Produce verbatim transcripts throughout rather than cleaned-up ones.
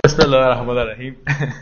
بسم الله الرحمن الرحیم.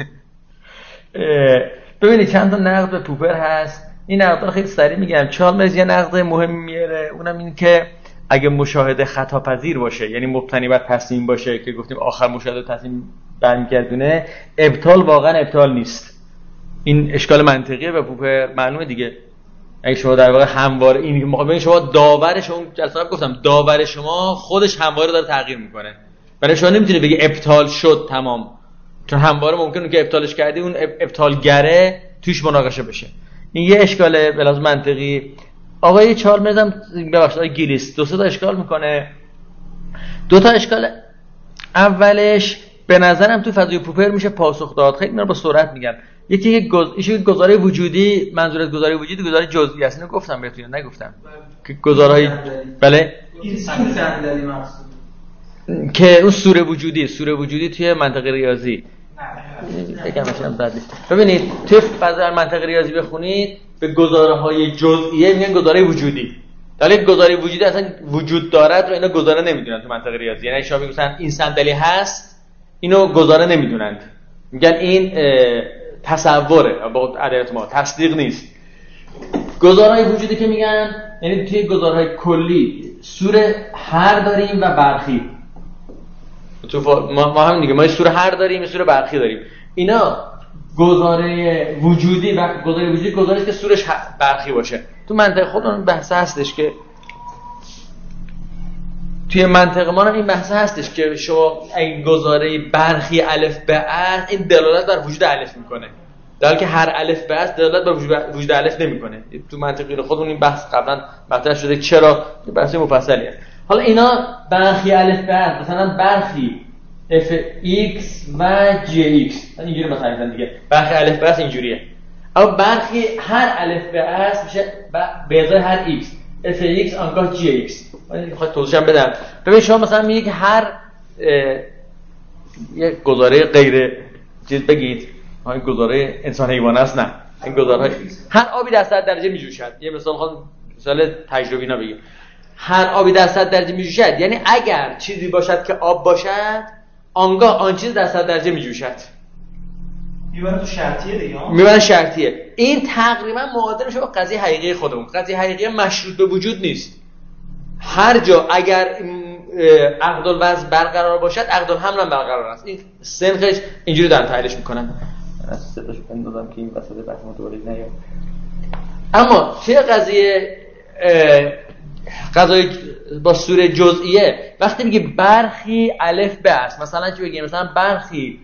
ببینید چند تا نقد به پوپر هست. این نقد رو خیلی سریع میگم. چالمرز یه نقد مهمی میاره، اونم این که اگه مشاهده خطا پذیر باشه، یعنی مبتنی بر تصمیم باشه که گفتیم آخر مشاهده تصمیم برمیگردونه، ابطال واقعا ابطال نیست. این اشکال منطقیه به پوپر، معلومه دیگه. اگه شما در واقع همواره این ببین شما داور شما جلسه قبل گفتم داور شما خودش همواره داره تغییر میکنه. برای شما نمیتونی بگی ابطال شد تمام، چون همواره ممکنه که ابطالش کردی اون ابطالگره توش مناقشه بشه. این یه اشکاله به لحاظ منطقی. آقای چالمرز هم ببخشید آقای گیلیس دو سه تا اشکال میکنه. دو تا اشکال اولش به نظرم تو فضای پوپر میشه پاسخ داد. خیلی اینا با سرعت میگم. یکی که گز... گزاره وجودی، منظور از گزاره وجودی گزاره جزئی است. اینو گفتم بهتون نگفتم که گزارهای بله این صندلی مقصود که اون سوره وجودی سوره وجودی توی منطق ریاضی بگم مثلا بد نیست. ببینید توی فضای منطق ریاضی بخونید به گزاره‌های جزئیه میگن گزاره وجودی. ولی گزاره وجودی اصلا وجود دارد رو اینا گزاره نمیدونن تو منطق ریاضی. یعنی شما میگن این صندلی هست، اینو گزاره نمیدونن، میگن این تصوره با ادبیات ما تصدیق نیست. گزارهای وجودی که میگن یعنی توی گزارهای کلی سوره هر داریم و برخی. تو ما, ما هم دیگه ما سوره هر داریم، سوره برخی داریم. اینا گزاره وجودی و گزاره وجودی گزاره‌ای که سورش برخی باشه. تو منطق خودمون بحث هستش که توی منطق ما هم این بحث هستش که شما این گزاره برخی الف به ا این دلالت بر وجود الف میکنه، در حالی که هر الف به ا دلالت بر وجود الف نمیکنه. تو منطقی خودمون این بحث قبلا مطرح شده چرا بحث مفصلیه. حالا اینا برخی الف به ا مثلا برخی اف ایکس و جی ایکس اینجوری مثلا دیگه برخی الف به ا اینجوریه. اما برخی هر الف به ا میشه به ازای هر ایکس اف ایکس آنگاه جی ایکس. من میخوام توضیحم بدم. ببین شما مثلا میگی هر یه گزاره غیر چیز بگید، این گزاره انسان حیوان است، نه این گزارهای هر آبی در صد درجه میجوشد. یه مثال میخوام مثال تجربی اینا بگیم. هر آبی در صد درجه میجوشد یعنی اگر چیزی باشد که آب باشد آنگاه آن چیز در صد درجه میجوشد. میبرن تو شرطیه دیگه. میبرن شرطیه. این تقریبا معادل میشه با قضیه حقیقی خودمون. قضیه حقیقی مشروط به وجود نیست. هر جا اگر عقد الوضع برقرار باشد عقد الحمل هم برقرار است. این سنخش اینجوری دارن تحلیلش میکنن. صداش بندازم که این وسط بحث متوالد نیاد. اما چه قضیه قضیه با سوره جزئیه وقتی میگه برخی الف به است، مثلا چی بگیم؟ مثلا برخی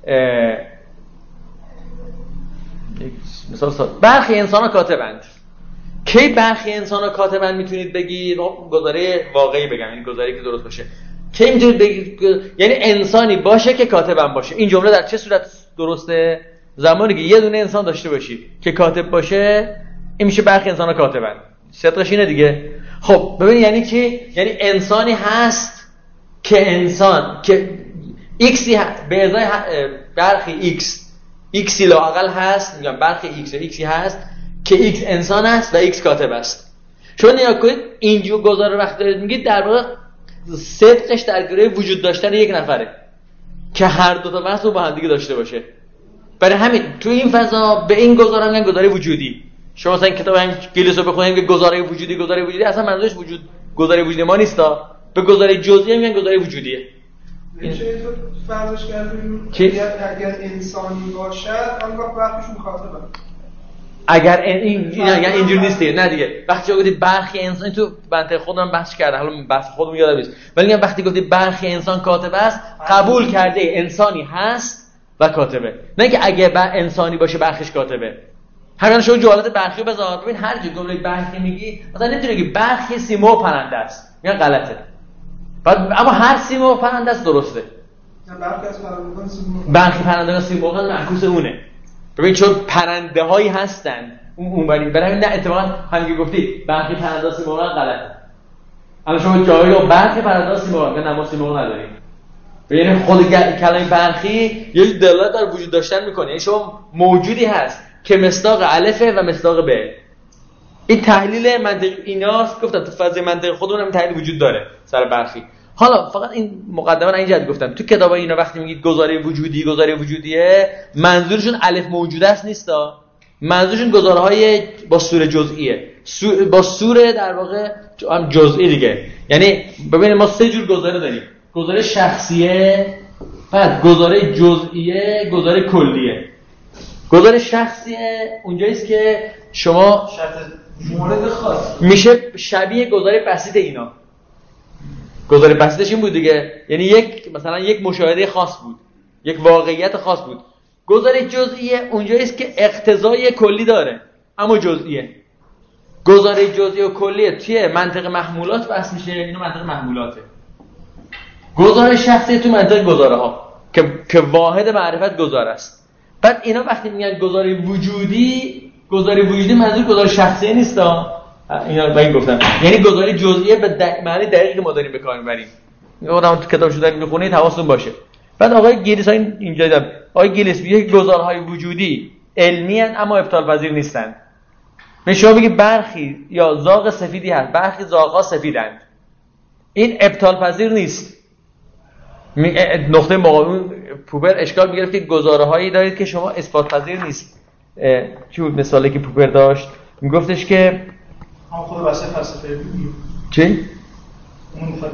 مثلا برخی انسان کاتبند. کی برخی انسان کاتبند میتونید بگید؟ گزاره واقعی بگم، این گزاره‌ای که درست باشه. کی میتونید بگید یعنی انسانی باشه که کاتبند باشه. این جمله در چه صورت درسته؟ زمانی که یه دونه انسان داشته باشی که کاتب باشه، این میشه برخی انسان کاتبند. صدقش اینه دیگه. خب ببین یعنی چی؟ یعنی انسانی هست که انسان که ایکسی به ازای برخی ایکس ایکسی لااقل هست، میگم برخی ایکس ایکسی هست که ایکس انسان است و ایکس کاتب است. شما نگاه کنید اینجور گزاره وقت دارید میگید در واقع صدقش در گروه وجود داشتن یک نفره که هر دو تا وصف رو با هم دیگه داشته باشه. برای همین تو این فضا به این گزاره میگن گزاره وجودی. شما مثلا کتاب همین گیلیس رو بخونید که گزاره وجودی گزاره وجودی اصلا منظورش وجود گزاره وجودی ما نیستا. به گزاره جزئی میگن گزاره وجودیه. این چه تو فرضش کردیم اگر انسانی باشد آنگاه برخیش مخاطبه. اگر این یعنی اینجوری نیست دیگه. نه دیگه وقتی گفتی برخی انسان تو منطق خودم بحث کرده، حالا بحث خودم یادم نیست، ولی میگم وقتی گفتی برخی انسان کاتب است قبول کرده انسانی هست و کاتبه، نه که اگه با انسانی باشه برخیش کاتبه. همین شما جملات برخی رو بذار ببین هر جا جمله برخی میگی مثلا نمیتونی بگی برخی سیمرغ و پرنده است، میگن غلطه. بعد اما هر سیمرغ و پرنده است درسته. برخی از پرندگان سیمرغ برخی پرندگان سیمرغ معکوس اونه. ببین چون پرنده هایی هستن اون اونوری، برای همین نه اتفاقا همین که گفتی برخی پرنده سیمرغ غلطه. الان شما جایی رو برخی پرنده سیمرغ که نما سیمرغ نداریم. یعنی خود کلمه برخی یه دلالت بر وجود داشتن میکنه. یعنی شما موجودی هست که مصداق الفه و مصداق ب. این تحلیل منطق ایناست. گفتم تو فضای منطق خودمون هم تحلیل وجود داره سر برخی. حالا فقط این مقدمه رو اینجا گفتم تو کتابای اینا وقتی میگید گزاره وجودی گزاره وجودیه منظورشون الف موجوده است نیستا، منظورشون گزارهای با صور جزئیه، با صور در واقع هم جزئی دیگه. یعنی ببینید ما سه جور گزاره داریم، گزاره شخصیه، بعد گزاره جزئیه، گزاره کلیه. گزاره شخصیه اونجاییست که شما مورد خاص میشه شبیه گزاره بسیط اینا. گزاره بسیطش این بود دیگه، یعنی یک مثلا یک مشاهده خاص بود، یک واقعیت خاص بود. گزاره جزئیه اونجاییست که اقتضای کلی داره اما جزئیه. گزاره جزئی و کلیه توی منطق محمولات بحث میشه، اینو منطق محمولاته. گزاره شخصی تو منطق گزاره ها که که واحد معرفت گزاره است. بعد اینا وقتی میگن گزاره وجودی، گزاره وجودی منظور گزاره شخصی نیست ها. اینا با این گفتم یعنی گزاره جزئیه به دق... معنی دقیقی که ما داریم به کار میبریم. میگم تو کتاب شو دارید میخونید حواستون باشه. بعد آقای گیلیس ها اینجا دیدم، آقای گیلیس میگه گزارهای وجودی علمی هستند اما ابطال پذیر نیستند. من شما بگید برخی یا زاغ سفیدی هست، برخی زاغ‌ها سفیدند، این ابطال پذیر نیست. نقطه مقابل پوپر اشکال میگرفت که گزاره‌هایی دارید که شما اثبات پذیر نیست. چی بود مثالی که پوپر داشت؟ میگفتش که هم خود واسه فلسفه میگه چی؟ اون میخواد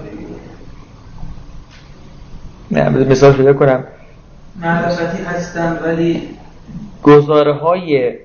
بگه نه مثال پیدا کنم. معرفتی هستن ولی گزاره‌های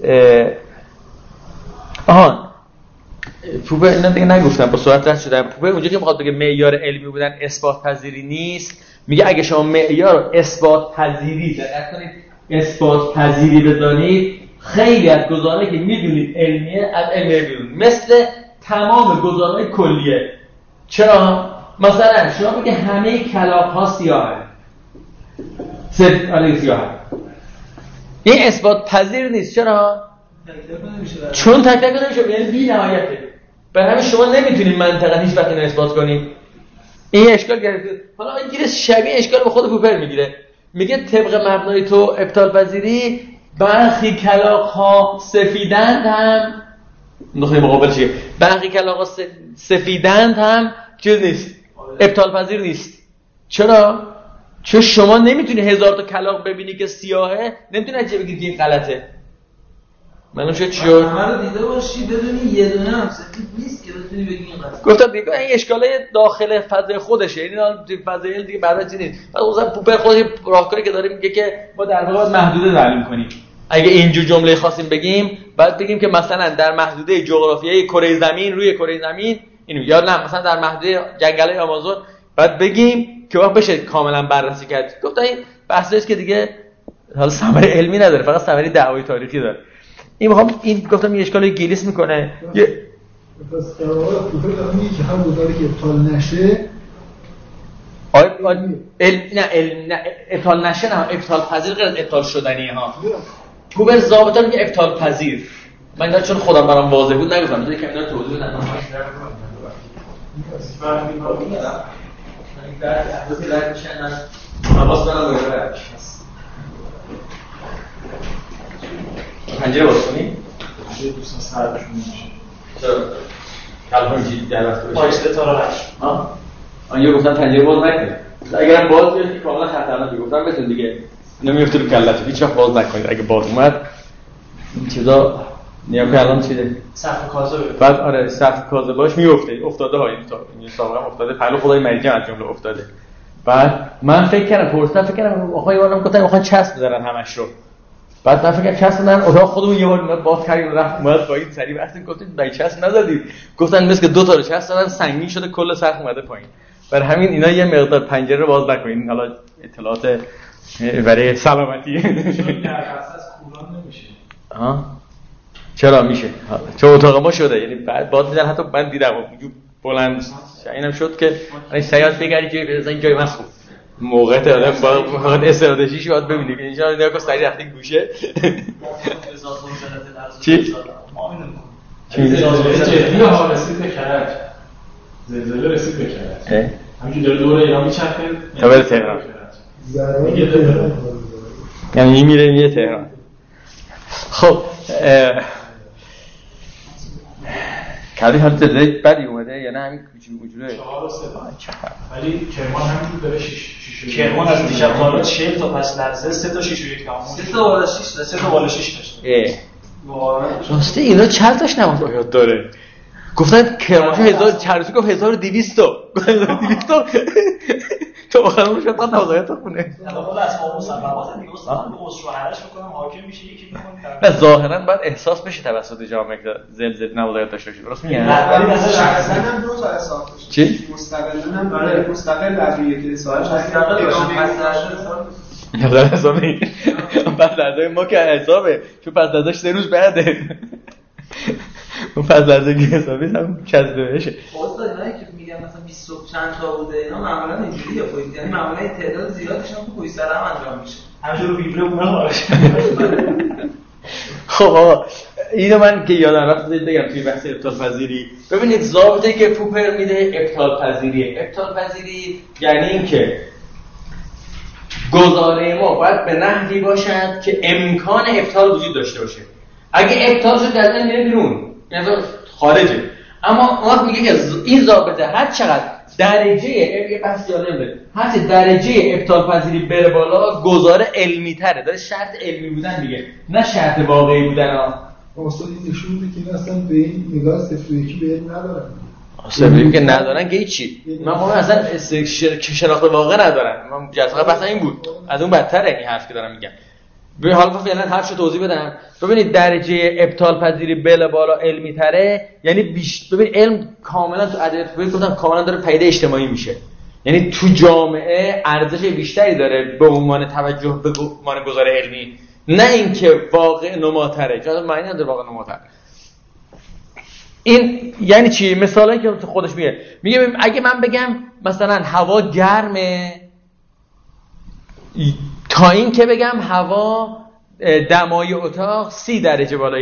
آها پوپر اینا دیگه نگفتم با سرعت رد شدم. پوپر اونجا که میخواد بگه معیار علمی بودن اثبات پذیری نیست، میگه اگه شما معیار رو اثبات پذیری دقت کنید، اثبات پذیری بدانید، خیلی از گزاره‌ای که میدونید علمیه از علم بیرون، مثل تمام گزاره‌های کلیه. چرا؟ مثلا شما بگه همه کلاغ‌ها سیاهن، صرف علیه سیاهن، این اثبات پذیر نیست. چرا؟ چون تک تک نمیشه، یعنی بی نهایته. برای همین شما نمیتونید منطقاً هیچ وقت اینو اثبات کنید. این اشکال گرفته. حالا این گیره شبیه اشکال به خود پوپر میگیره، میگه طبق مبنای تو ابطال پذیری برخی کلاغ‌ها سفیدند هم نقطه مقابل چیه؟ برخی کلاغ‌ها سفیدند هم چیز نیست، ابطال پذیر نیست. چرا؟ چون شما نمیتونی هزار تا کلاغ ببینی که سیاهه، نمیتونی نتیجه بگیری که این غلطه. معلوم شد چی شد؟ همه رو دیده باشی بدونی یه دونه هم سفید نیست که بتونی بگی این غلطه. گفتم دیگه این اشکالای داخل فضای خودشه، یعنی فضای دیگه بعدا چی نیست. بعد مثلا پوپر خودش راهکاری که داره میگه که ما در واقع محدوده تعلیم کنیم. اگه اینجور جمله خواستیم بگیم، بعد بگیم که مثلا در محدوده جغرافیایی کره زمین روی کره زمین اینو، یا نه مثلا در محدوده جنگل‌های آمازون، بعد بگیم که وقت بشه کاملا بررسی کرد. گفتم این بحثی که دیگه حالا ثمره علمی نداره، فقط ثمره دعوای تاریخی داره. این میخوام این گفتم این اشکالای گیلیس میکنه. یه پس در واقع پوپر داره میگه که هم گزاره که ابطال نشه آیا علم نه علم نه ابطال نشه، نه ابطال پذیر غیر از ابطال شدنیه ها. پوپر ضابطه میگه ابطال پذیر. من دارم چون خودم برام واضح بود نگفتم، بذار یکم اینا رو توضیح بدم. در احداثی رد میشن من حواس دارم باید رد میشن. پنجره باز کنی؟ پنجره دوستان سردشون میشه چرا؟ کلفان جی در وقت بشه پایسته تا را هشت آنجا گفتن پنجره باز نکنید، اگرم باز بیاد که کاملا خطرناکه. گفتم بهتون دیگه نمیفته رو کلتون، هیچ وقت باز نکنید. اگه باز اومد این چیزا نیا که الان چیزه سقف کاذبه، بعد آره سقف کاذباش میفته، افتاده ها این تا این سابقا افتاده، پهلو خدای مریجم از جمله افتاده. بعد من فکر کردم پرسیدم فکر کردم آقا یه بارم گفتن میخوان چسب بزنن همش رو، بعد من فکر کردم چسب بزنن اتاق خودمون یه بار باز کردیم رفت اومد پایین سریع وقتی گفتیم دای چسب نزدید، گفتن مثل که دو تا رو چسب زدن سنگین شده کل سقف اومده پایین. برای همین اینا یه مقدار پنجره رو باز نکنین. حالا اطلاعات برای سلامتی چون در اساس کولان نمیشه. ها چرا میشه؟ چون اتاق ما شده، یعنی بعد باد میزنن. حتی من دیدم اونجا بلند اینم شد که این سیاحت بگردی که بزن این جای من خوب موقعیت آدم با فقط استراتژیش باید ببینی که اینجا نگاه کن سریع رفتی گوشه چی؟ چی؟ زلزله ها رسید به کرج، زلزله رسید به کرج، همینجور داره دوره ایران میچرخه تا بره تهران، یعنی میره میره تهران. خب کلی حالت زلزله بدی اومده یا نه همین کوچولو کوچولو چهار و سه ولی کرمان همینجور داره شش کرمان از دیشب تا حالا چهل تا پس لرزه سه تا شش و یک تمام سه تا بالا شش تا سه تا بالا شش داشت. راستی اینا چند تاش نماز یاد داره گفتن کرمانشاه هزار چرسی گفت هزار و دویست تا گفت هزار و دویست تا تو آخرش شد قد نماز آیات خونه والا از ما مصوبات دیگه استاد به شوهرش میکنم حاکم میشه یکی میکنه نه ظاهرا باید احساس بشه توسط جامعه که زلزله نماز آیات داشته باشه درست میگم ولی مثلا شخصا هم دو تا حساب داشت چی مستقلا هم برای مستقل در روی که سوالش مستقل باشه پس نظر حسابی پس لحظه ما که حسابه چون پس لحظهش سه روز بعده اون پس لحظه که حسابی هم کذبه بشه استاد اینایی که میگن مثلا بیست چند تا بوده اینا معمولا اینجوریه خودت یعنی معمولا تعداد زیادش هم تو پشت سر هم انجام میشه همینجور ویبره اونا باشه. خب آقا اینو من که یادم رفت بگم توی بحث ابطال پذیری ببینید ضابطه که پوپر میده ابطال پذیریه ابطال پذیری یعنی اینکه گزاره ما باید به نحوی باشد که امکان ابطال وجود داشته باشه اگه ابطال شد در میره بیرون یعنی خارجه اما ما میگه که این ضابطه هر چقدر درجه یه بحث جالبه هر درجه ابطال پذیری بره بالا گزاره علمی تره داره شرط علمی بودن میگه نه شرط واقعی بودن ها استاد این نشون میده که اصلا به این نگاه صفر و یکی به علم ندارن صفر که ندارن که هیچی من خب اصلا شناخت واقع ندارن من جزغه بحث این بود از اون بدتره این حرف که دارم میگم به حال فعلا حرفشو توضیح بدم ببینید درجه ابطال پذیری بله بالا علمی تره یعنی بیش ببین علم کاملا تو ادبیات فکر کنم کاملا داره پیدا اجتماعی میشه یعنی تو جامعه ارزش بیشتری داره به عنوان توجه به عنوان گزاره علمی نه اینکه واقع نماتره چون معنی نداره واقع نماتر این یعنی چی مثالی که خودش میگه میگه اگه من بگم مثلا هوا گرمه تا این که بگم هوا دمای اتاق سی درجه بالای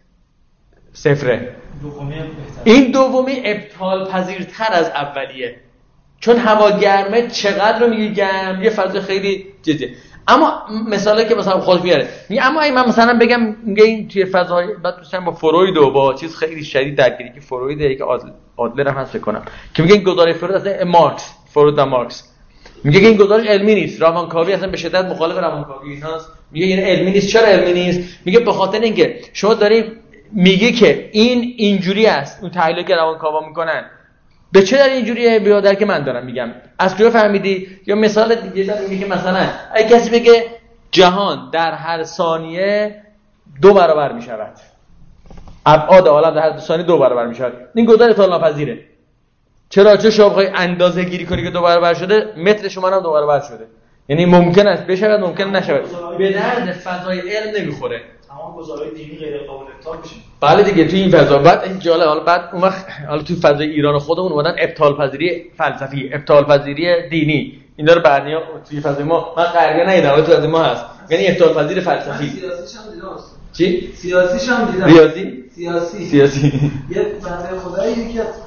صفره این دومی ابطال پذیرتر از اولیه چون هوا گرمه چقدر رو میگه گرم یه فضا خیلی جدیه اما مثالی که مثلا خودش میاره میگه اما اگه من مثلا بگم میگه این توی فضای بعد مثلا با فروید و با چیز خیلی شدید درگیری که فرویده که آدلر هم هست فکر کنم که میگه این گزاره فروید اصلا مارکس فروید و مارکس میگه که این گزارش علمی نیست روانکاوی اصلا به شدت مخالف روانکاوی ایناست میگه این علمی نیست چرا علمی نیست میگه به خاطر اینکه شما دارید میگه که این اینجوری است اون تحلیلی که روانکاوا میکنن به چه در اینجوریه بیا در که من دارم میگم از کجا فهمیدی یا مثال دیگه میگه که مثلا اگه کسی بگه جهان در هر ثانیه دو برابر میشود ابعاد عالم در هر ثانیه دو برابر میشود این گزارش اطلاق ناپذیره چرا چه شما بخوای اندازه گیری کنی که دو برابر شده متر شما هم دو برابر شده یعنی ممکن است بشود ممکن نشود به درد فضای علم نمیخوره تمام گزارهای دینی غیر قابل ابطال میشه بله دیگه توی این فضا بعد این جالب حالا بعد اون وقت حالا توی فضای ایران خودمون اومدن ابطال پذیری فلسفی ابطال پذیری دینی اینا رو برنیا توی فضای ما من قربی ندیدم ولی توی فضای ما هست یعنی ابطال پذیر فلسفی سیاسیش هم دیدم چی سیاسیش هم دیدم ریاضی سیاسی سیاسی یه بنده خدایی یکی از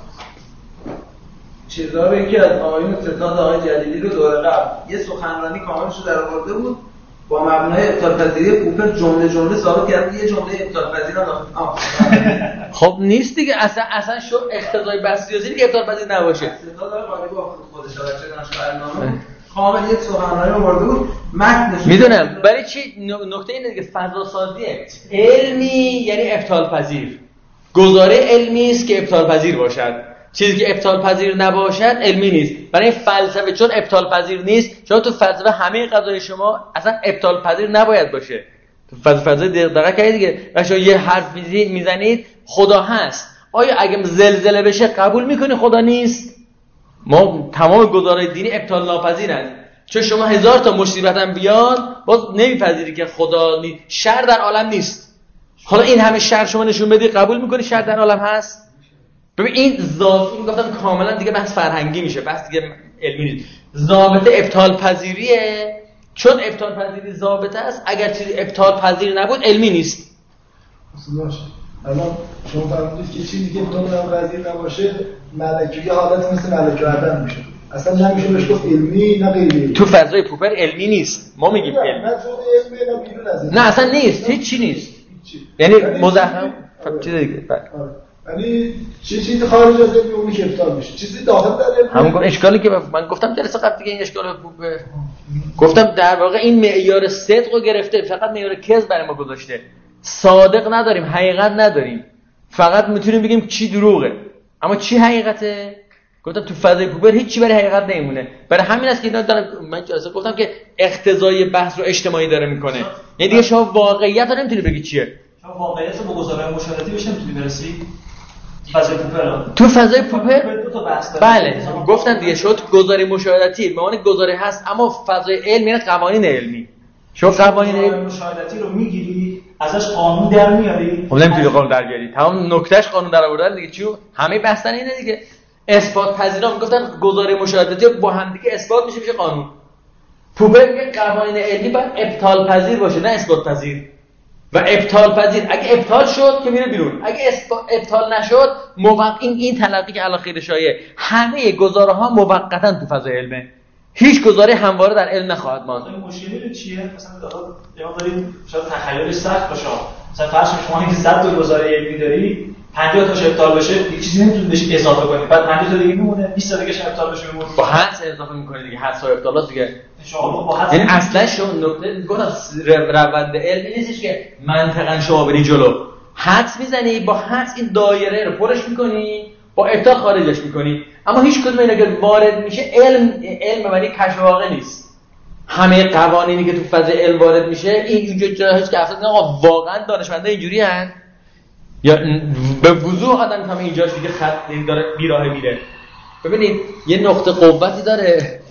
چیزا رو یکی از آقایون ستاد آقای جلیلی رو دوره قبل یه سخنرانی کاملش رو در آورده بود با مبنای ابطال پذیری پوپر جمله جمله ثابت کرد یه جمله ابطال پذیر هم خب نیست دیگه اصلا اصلا شو اقتضای بس سیاسی که ابطال پذیر نباشه ستاد آقای قالی با خودش بچه دانشگاه کامل یه سخنرانی آورده بود متنش میدونم برای چی نکته اینه که فضا سازیه علمی یعنی ابطال پذیر گزاره علمی است که ابطال پذیر باشد چیزی که ابطال پذیر نباشد علمی نیست برای فلسفه چون ابطال پذیر نیست شما تو فلسفه همه قضایا شما اصلا ابطال پذیر نباید باشه تو فلسفه دقیقاً کردید دیگه بچا یه حرف میزنید خدا هست آیا اگه زلزله بشه قبول میکنی خدا نیست ما تمام گزارهای دینی ابطال ناپذیرند چون شما هزار تا مصیبت هم بیاد باز نمیپذیری که خدا نیست شر در عالم نیست حالا این همه شر شما نشون بدی قبول میکنی شر در عالم هست ببین این ضابطه این گفتم کاملا دیگه بحث فرهنگی میشه بحث دیگه علمی نیست ضابطه ابطال پذیریه چون ابطال پذیری ضابطه است اگر چیزی ابطال پذیر نبود علمی نیست اصلا باشه الان شما فرمودید که چیزی که ابطال پذیر نباشه ملکی یه حالت مثل ملک آدم میشه اصلا نمیشه بهش گفت علمی نه غیر علمی تو فضای پوپر علمی نیست ما میگیم علمی نه جزء علمی نه بیرون از نه اصلا نیست هیچ چی نیست یعنی مزخرف چیز دیگه یعنی چه چیزی خارج از علم اونی که ابطال میشه، چیزی داخل در علم. همون اشکالی که من گفتم جلسه قبل دیگه، این اشکال خوبه. گفتم در واقع این معیار صدق رو گرفته، فقط معیار کذب برای ما گذاشته. صادق نداریم، حقیقت نداریم، فقط میتونیم بگیم چی دروغه، اما چی حقیقته؟ گفتم تو فضای پوپر هیچی برای حقیقت نمیمونه. برای همین است که اینا دارن، من جلسه گفتم که اقتضای بحث رو اجتماعی داره میکنه. یعنی دیگه شما واقعیت رو نمیتونی بگی چیه. شما واقعیت رو با گزارهای مشاهداتی بهش نمیتونی برسی. فضای پوپر تو فضای پوپر دو تا بحث داره. بله گفتم دیگه، شما تو گزاره مشاهداتی به معنی گزاره هست، اما فضای علم یعنی قوانین علمی. شما قوانین علمی مشاهداتی رو میگیری، ازش قانون در میاری. خب نمیتونی قانون در بیاری. تمام نکتهش قانون در آوردن دیگه. چیو همه بحثن اینه دیگه. اثبات پذیرا میگفتن گزاره مشاهداتی با هم دیگه اثبات میشه میشه قانون. پوپر میگه قوانین علمی باید ابطال پذیر باشه، نه اثبات پذیر. و ابطال پذیر اگه ابطال شد که میره بیرون، اگه ابطال نشد موقع این این تلقی که الاخیر شایع، همه گزاره ها موقتا تو فضای علمه، هیچ گزاره همواره در علم نخواهد ماند. مشکلی چیه؟ مثلا یا داریم شاید تخیلش سخت باشه، مثلا فرض شما اینکه صد تا گزاره علمی داری، پنجاه تاش ابطال بشه دیگه چیزی نمیتونی بهش اضافه کنی، بعد پنجاه تا دیگه میمونه، بیست تا دیگه ابطال بشه میمونه، با حدس اضافه میکنی دیگه، حدس و ابطالات دیگه. شما با حدس یعنی اصلا شما نکته گفتم روند علمی نیستش که منطقاً شما بری جلو، حدس میزنی، با حدس این دایره رو پرش میکنی، با ابطال خارجش میکنی، اما هیچ کدوم اینا که وارد میشه علم علم معنی کشف واقع نیست. همه قوانینی که تو فضای علم وارد میشه این اینجوری جاهاست که افراد آقا واقعا دانشمندا اینجوری هستن یا به وضوح آدم همه اینجاش دیگه خط این داره بیراه میره. ببینید یه نقطه قوتی داره.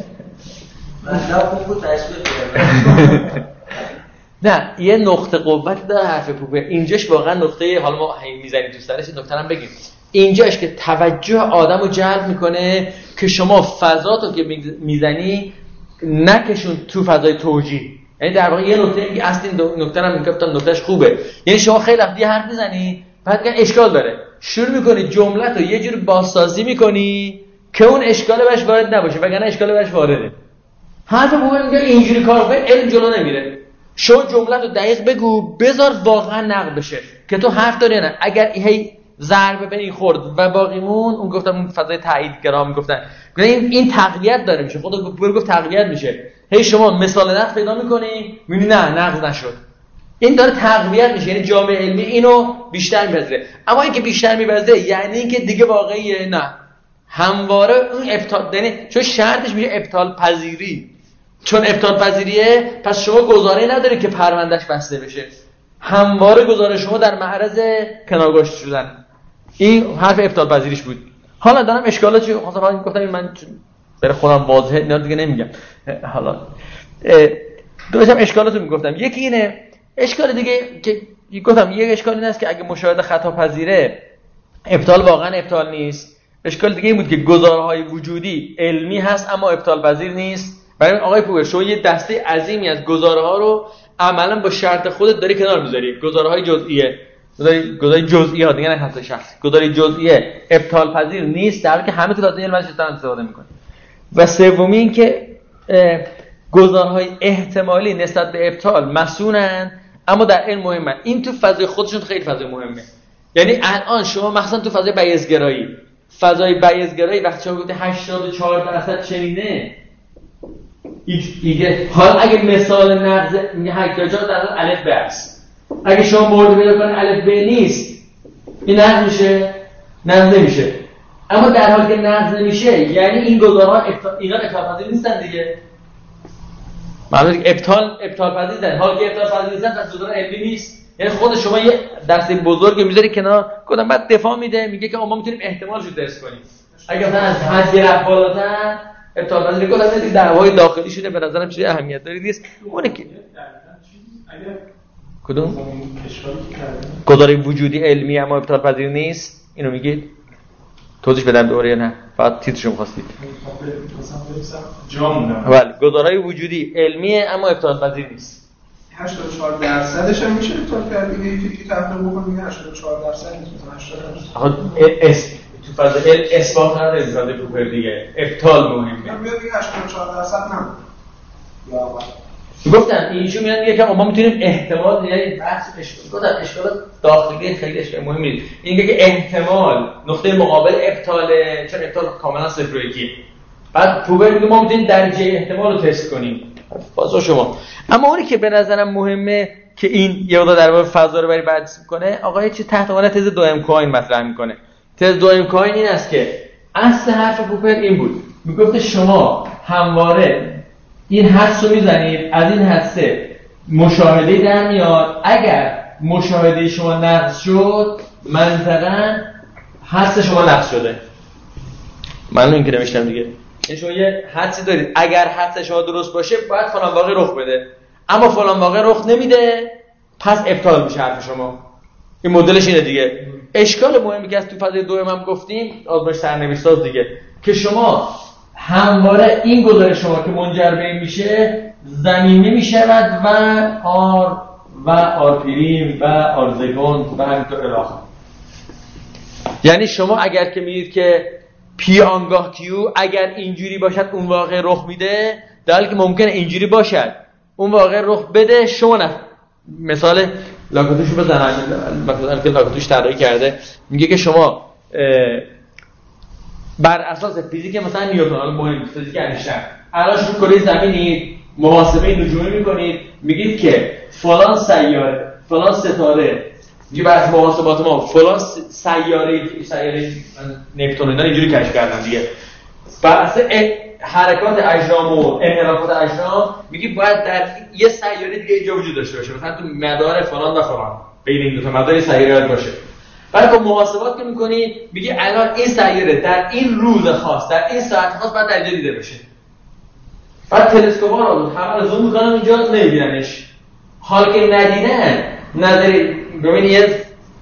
من خوب بود تشبیه کردم. نه یه نقطه قوتی داره حرف پوپر. اینجاش واقعا نقطه، حالا ما میزنیم تو سرش نکته هم بگیم، اینجاش که توجه آدمو جلب میکنه که شما فضاتو که میزنی نکشون تو فضای توجیه. یعنی در واقع یه نکته که اصلا این نکته هم میگفتم نکتهش خوبه، یعنی شما خیلی وقت یه حرف میزنی بعد میگن اشکال داره، شروع میکنی جمله‌تو یه جور بازسازی میکنی که اون اشکال بهش وارد نباشه، وگرنه اشکال بهش وارده. حرف پوپر میگه اینجوری کار کنی علم جلو نمیره. شما جمله‌تو دقیق بگو، بذار واقعا نقد بشه که تو حرف داری نه. اگر هی ضربه به این خورد و باقیمون، اون گفتم اون فضای تاییدگرا میگفتن این این تقویت داره میشه، خود پوپر گفت تقویت میشه. هی شما مثال نقد پیدا میکنی میبینی نه نقد نشد، این داره تقویت میشه، یعنی جامعه علمی اینو بیشتر میپذیره. اما اینکه بیشتر میپذیره یعنی اینکه دیگه واقعیه؟ نه، همواره اون ابطال، یعنی چون شرطش میشه ابطال پذیری، چون ابطال پذیریه پس شما گزاره نداری که پروندهش بسته بشه، همواره گزاره شما در معرض کنارگذاشته شدن. این حرف ابطال پذیریش بود. حالا دارم اشکالات چه خواستم گفتم من برای خودم واضحه اینا دیگه نمیگم. حالا داشتم اشکالاتو میگفتم. یکی اینه، اشکال دیگه که گفتم یک اشکال این است که اگه مشاهده خطا پذیره ابطال واقعا ابطال نیست. اشکال دیگه این بود که گزارهای وجودی علمی هست اما ابطال پذیر نیست. برای آقای پوپر شما یه دسته عظیمی از گزاره‌ها رو عملاً با شرط خودت داری کنار میذاری. گزاره‌های جزئیه، گزارهای گزارهای جزئی ها دیگه، نه حتی شخصی. گزارهای جزئیه ابطال پذیر نیست در حالی که همه تو داده علم ازش دارن استفاده میکنن. و سومی این که گزارهای احتمالی نسبت به ابطال مسئولن اما در علم مهمن. این تو فضای خودشون خیلی فضای مهمه. یعنی الان شما مثلا تو فضای بیض‌گرایی، فضای بیض‌گرایی وقتی شما گفته هشتاد و چهار درصد چنینه، دیگه حالا اگه مثال نقض میگه هشتاد و چهار درصد الف ب است، اگه شما مورد پیدا کنید الف ب نیست، این نقض میشه؟ نقض نمیشه. اما در حالی که نقض نمیشه یعنی این گزاره‌ها اینا ابطال پذیر نیستن دیگه. معلومه که ابطال ابطال پذیر در حالی که ابطال پذیر نیستن پس گزاره علمی نیست. یعنی خود شما یه دسته بزرگی میذاری کنار، گفتم بعد دفاع میده میگه که ما میتونیم احتمالش رو درس کنیم. اگه مثلا از حد رفت بالاتر ابطال پذیر گفتم این دعوای داخلی شده، به نظرم چیزی اهمیت داری نیست. اونه که کدوم گزاره وجودی علمی اما ابطال پذیر نیست، اینو میگید؟ توضیح بدم دوباره یا نه؟ فقط تیترشو می‌خواستید. جا موندم. بله، گزارهای وجودی علمیه اما ابطال پذیر نیست. هشتاد و چهار درصدش هم میشه ابطال کرد دیگه. یکی که تفکر بکنه هشتاد و چهار درصد نیست، هشتاد درصد. آخه اس تو فضا ال اثبات نداره زاده پوپر دیگه. ابطال مهمه. من میگم هشتاد و چهار درصد نه. یا گفتم اینجوری میاد میگه که ما میتونیم احتمال، یعنی بحث اشکال گفتم اشکالات داخلی خیلی اشکال مهمی نیست. این که احتمال نقطه مقابل ابطاله، چون ابطال کاملا صفر و یکیه. بعد پروبر میگه ما میتونیم درجه احتمال رو تست کنیم. فضا شما. اما اونی که به نظرم مهمه که این یه وقت در واقع فضا رو بری بررسی کنه، آقا چی تحت عنوان تز دوئم کوین مطرح میکنه. تز دوئم کوین این است که اصل حرف پوپر این بود. میگفت شما همواره این حدس رو میزنید، از این حدسه مشاهده در میاد، اگر مشاهده شما نقص شد منطقاً حدس شما نقص شده. من این که نوشتم دیگه. یعنی شما یه حدسی دارید، اگر حدس شما درست باشه باید فلان واقع رخ بده، اما فلان واقع رخ نمیده پس ابطال میشه حرف شما. این مدلش اینه دیگه. اشکال مهمی که از تو فضای دوئم هم گفتیم آزمایش سرنوشت ساز دیگه، که شما همواره این گزارش شما که منجر به این میشه زمینه میشود و آر و آر پریم و آر زگون و همینطور الاخر. یعنی شما اگر که میگید که پی آنگاه کیو اگر اینجوری باشد اون واقع رخ میده، در حالی که ممکنه اینجوری باشد اون واقع رخ بده، شما نه. مثال لاکاتوش رو بزنم، مثلا که لاکاتوش طراحی کرده میگه که شما بر اساس فیزیک مثلا نیوتن، حالا مهم فیزیک انیشتین، الان شما کره زمینی محاسبه نجومی میکنید، میگید که فلان سیاره فلان ستاره، میگه بر محاسبات ما فلان سیاره سیاره نپتون اینا اینجوری کشف کردن دیگه، بر اساس حرکات اجرام و انحرافات اجرام میگی باید در یه سیاره دیگه اینجا وجود داشته باشه، مثلا تو مدار فلان و فلان بین این دو تا مدار سیاره باشه. بعد با محاسبات که میکنی میگی الان این سیاره در این روز خاص در این ساعت خاص باید در اینجا دیده بشه. بعد تلسکوپا رو همه زوم میکنن اینجا نمیبیننش. حال که ندیدن نظری ببینید یه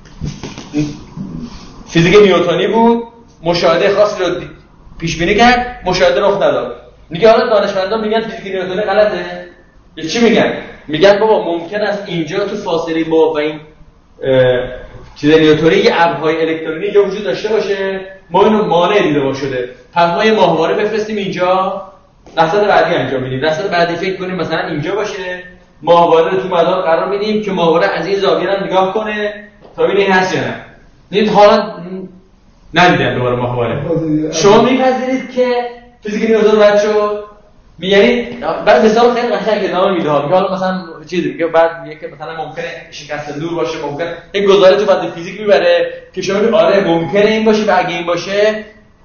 فیزیک نیوتنی بود، مشاهده خاصی رو پیش بینی کرد، مشاهده رخ نداد. میگه حالا دانشمندان میگن فیزیک نیوتنی غلطه؟ یا چی میگن؟ میگن بابا ممکن است اینجا تو فاصله ما و این چیز نیوتنی یه ابرهای الکترونی اینجا وجود داشته باشه، ما اینو مانع دیده ما شده، پس ما یه ماهواره بفرستیم اینجا، درصد بعدی انجام میدیم، درصد بعدی فکر کنیم مثلا اینجا باشه، ماهواره رو تو مدار قرار میدیم که ماهواره از این زاویه رو نگاه کنه تا ببینه هست یا نه. دیدید حالا ندیدن دوباره ماهواره. شما میپذیرید که فیزیک نیوتن رد شد؟ میگید بعد مثال خیلی قشنگه نام میده ها، میگه حالا مثلا چیزی میگه بعد میگه که مثلا ممکنه شکست نور باشه، ممکنه یک گزاره تو فضای فیزیک میبره که شما میگید آره ممکنه این باشه و اگه این باشه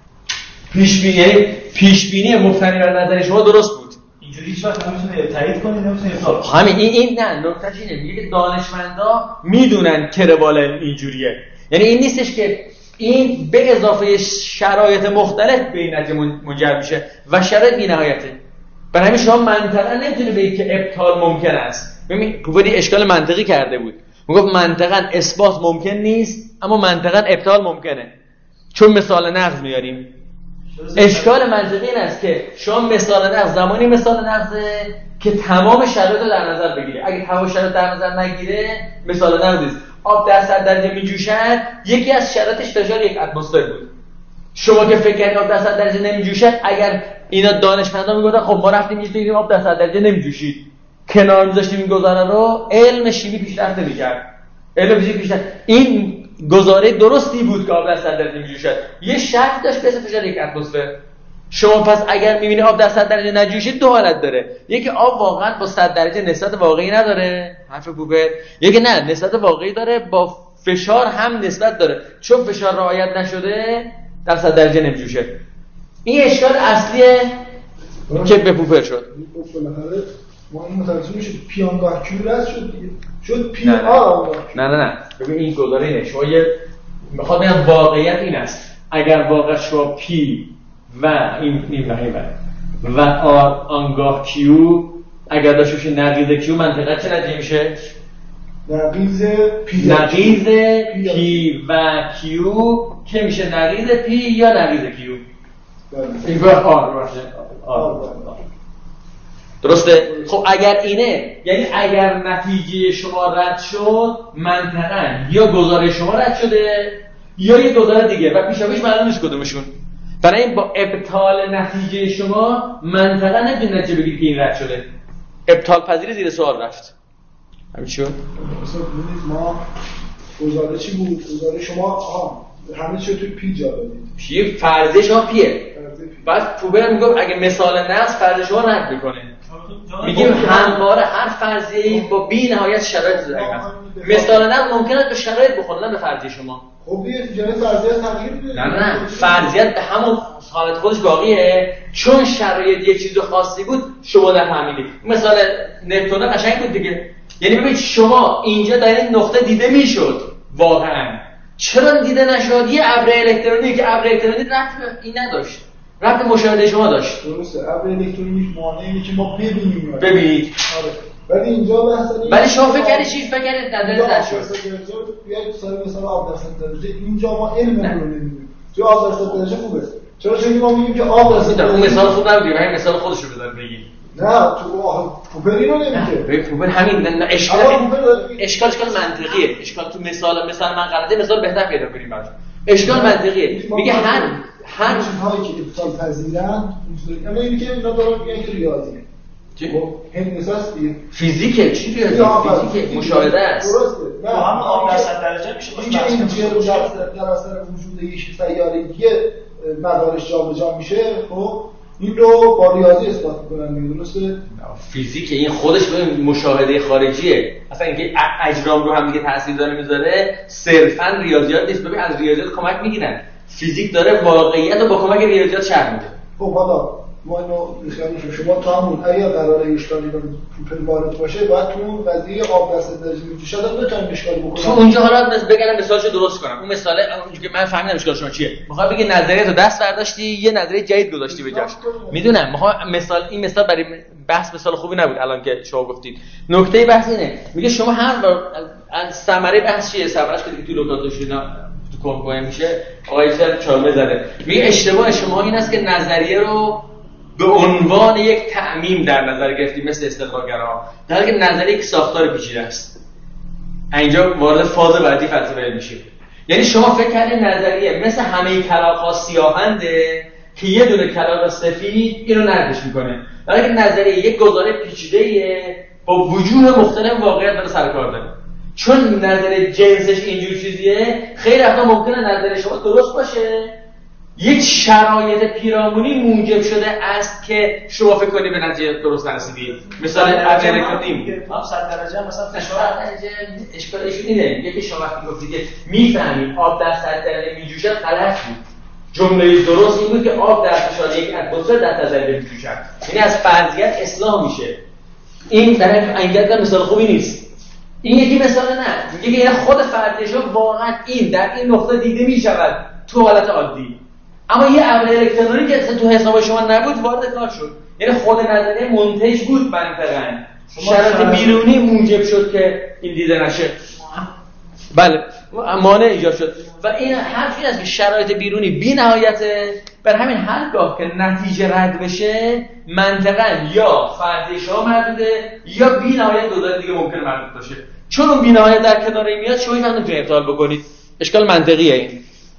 پیش بینی، یعنی پیش بینی مبتنی بر نظر شما درست بود. اینجوری هیچ وقت نمیتونه تایید کنه، نمیتونه اثبات کنه. همین این این نه نکتهش اینه، میگه که دانشمندا میدونن کروال اینجوریه، یعنی این نیستش که این به اضافه شرایط مختلف به این نتیجه منجر میشه و شرایط بی‌نهایته. برای همین شما منطقا نمیتونه بگید که ابطال ممکن است. ببین پوپری اشکال منطقی کرده بود، میگفت منطقا اثبات ممکن نیست اما منطقا ابطال ممکنه، چون مثال نقض میاریم. اشکال منطقی این است که شما مثال نقض زمانی مثال نقضه که تمام شرایط رو در نظر بگیره. اگه تمام شرایط در نظر نگیره مثال نقض نیست. آب در صد درجه میجوشد، یکی از شرایطش فشار یک اتمسفر بود. شما که فکر کنید آب در صد درجه نمیجوشد، اگر اینا دانشمندا میگفتن خب ما رفتیم یه دیدیم آب در صد درجه نمیجوشید، کنار میذاشتیم این گزاره رو، علم شیمی پیشرفت نمی‌کرد. علم فیزیک پیشرفت. این گزاره درستی بود که آب در صد درجه میجوشد، یه شرط داشت به اسم فشار یک اتمسفر. شما پس اگر می‌بینی آب در صد درجه نجوشید دو حالت داره، یکی آب واقعا با صد درجه نسبت واقعی نداره، حرف پوپر، یکی نه نسبت واقعی داره با فشار هم نسبت داره، چون فشار رعایت نشده در صد درجه نمیجوشه. این اشکال اصلیه که به پوپر شد. بالاخره ما این متوجه میشه پی آنگاه کیو رد شد دیگه، شد پی نه آ. نه نه نه ببین این گزاره اینه، شما یه میخواد بگم واقعیت این است، اگر واقع شما پی و این این و این و آر آنگاه کیو اگر داشته باشه نقیض کیو، منطقه چه نتیجه میشه؟ نقیض پی نقیض پی و کیو که میشه نقیض پی یا نقیض کیو. این گاه آر باشه. آر درسته؟ خب اگر اینه، یعنی اگر نتیجه شما رد شد منطقاً یا گزاره شما رد شده یا یه گزاره دیگه و پیشاپیش معلوم نیست کدومشون. برای این با ابطال نتیجه شما منطقاً نمیتونید نتیجه بگیرید که این رد شده. ابطال پذیری زیر سوال رفت. همین شد. مثلا ببینید ما گزاره چی بود؟ گزاره شما آها همه چی توی پی جا دادید. پی فرضیه شما پیه. بعد پوبر میگه اگه مثال نص فرض شما رد میکنه. میگیم همواره هر فرضیه‌ای با بی نهایت شرایط داره. مثال نص ممکنه به شرایط بخوره نه به فرضیه شما. خب دیگه جنس فرضیه تغییر میده. نه نه فرضیت به همون حالت خودش باقیه چون شرایط یک چیز خاصی بود شما در فهمیدید. مثال نپتون قشنگ بود دیگه. یعنی ببینید شما اینجا در این نقطه دیده میشد واقعا چرا دیده نشد؟ یه ابر الکترونیک که ابر الکترونیک رفت این نداشت رفت مشاهده شما داشت. درسته ابر الکترونیک مانع اینه که ما ببینیم. ببینید آره ولی اینجا بحث اینه ولی شما فکر کردید چی فکر کردید نداره زد شد. بیاید سال مثلا آب درصد درجه اینجا ما علم رو نمیدونیم. تو آب درصد درجه خوبه. چرا چون ما میگیم که آب درصد اون مثال خوب نبود همین مثال خودش رو بذار بگید. نه تو آه پوپر اینو نمیگه. ببین پوپر همین نه اشکال اشکال اشکال منطقیه. اشکال تو مثال مثال من غلطه مثال بهتر پیدا کنیم براش. اشکال منطقیه. میگه هر هر چیزهایی که ابطال پذیرن اینطوری اما اینی که اینا دارن میگن که ریاضیه. خب هندسه دیگه فیزیکه چی ریاضی فیزیکه مشاهده است. درسته. نه هم آب درصد درجه میشه اینکه این جلو در اثر وجود یک سیاره یه مدارش جابجا میشه خب این رو با ریاضی اثبات میکنن. درسته؟ فیزیک این خودش به مشاهده خارجیه. اصلا اینکه اجرام رو هم دیگه تاثیر داره میذاره صرفا ریاضیات نیست. ببین از ریاضیات کمک میگیرن. فیزیک داره واقعیت رو با کمک ریاضیات شرح میده. خب حالا ما اینو بسیاریم شما تا همون اگر قراره اشکالی رو پوپر وارد باشه باید تو اون قضیه آب درصد درجه میگه شاید هم بتونیم اشکال بکنیم. تو اونجا حالا بگم مثالشو درست کنم. اون مثال اونجوری که من فهمیدم اشکال شما چیه. میخوام بگی نظریه تو دست برداشتی یه نظریه جدید گذاشتی به جاش. میدونم میخوام مثال این مثال برای بحث مثال خوبی نبود الان که شما گفتید. نکته بحث اینه میگه شما هر بار از ثمره بحث چیه؟ ثمرهش که تو لوکاتوش اینا تو کنگوه میشه آقای سر چالمه زده. میگه اشتباه شما این است که نظریه رو به عنوان یک تعمیم در نظر گرفتیم مثل استقرارگراها در حالی که نظریه یک ساختار پیچیده است. اینجا وارد فاز بعدی فلسفه میشیم. یعنی شما فکر کردید نظریه مثل همه کلاغ‌ها سیاهنده که یه دونه کلاغ سفید اینو نردش میکنه در حالی که نظریه یک گزاره پیچیده‌ایه با وجوه مختلف واقعیت داره سر کار داره. چون نظریه جنسش اینجور چیزیه خیلی وقتا ممکنه نظریه شما درست باشه یک شرایط پیرامونی موجب شده است که شما فکر کنید به نتیجه درست نرسیدید. مثلا ابر الکترونیک هم صد درجه مثلا فشار درجه اشکالش اینه یکی شما وقتی گفتید که میفهمید آب در صد درجه میجوشه غلط بود. جمله درست این بود که آب در فشار یک اتمسفر در درجه میجوشه. یعنی از فرضیت اصلاح میشه. این در اینجا مثال خوبی نیست. این یکی مثال نه. میگه که خود فرضیه واقعا این در این نقطه دیده میشود تو حالت عادی. اما یه ابر الکترونیک که تو حساب شما نبود وارد کار شد. یعنی خود نظریه منتج بود منطقاً. شرایط بیرونی موجب شد که این دیده نشه. بله مانع ایجاد شد و این حرفی است که شرایط بیرونی بی نهایته. بر همین هرگاه که نتیجه رد بشه منطقاً یا فرضیه شما محدوده یا بی نهایت دو دیگه ممکنه محدود باشه. چون اون بی نهایت در کنار میاد شما این نمیتونید ابطال بکنید. اشکال منطقیه این.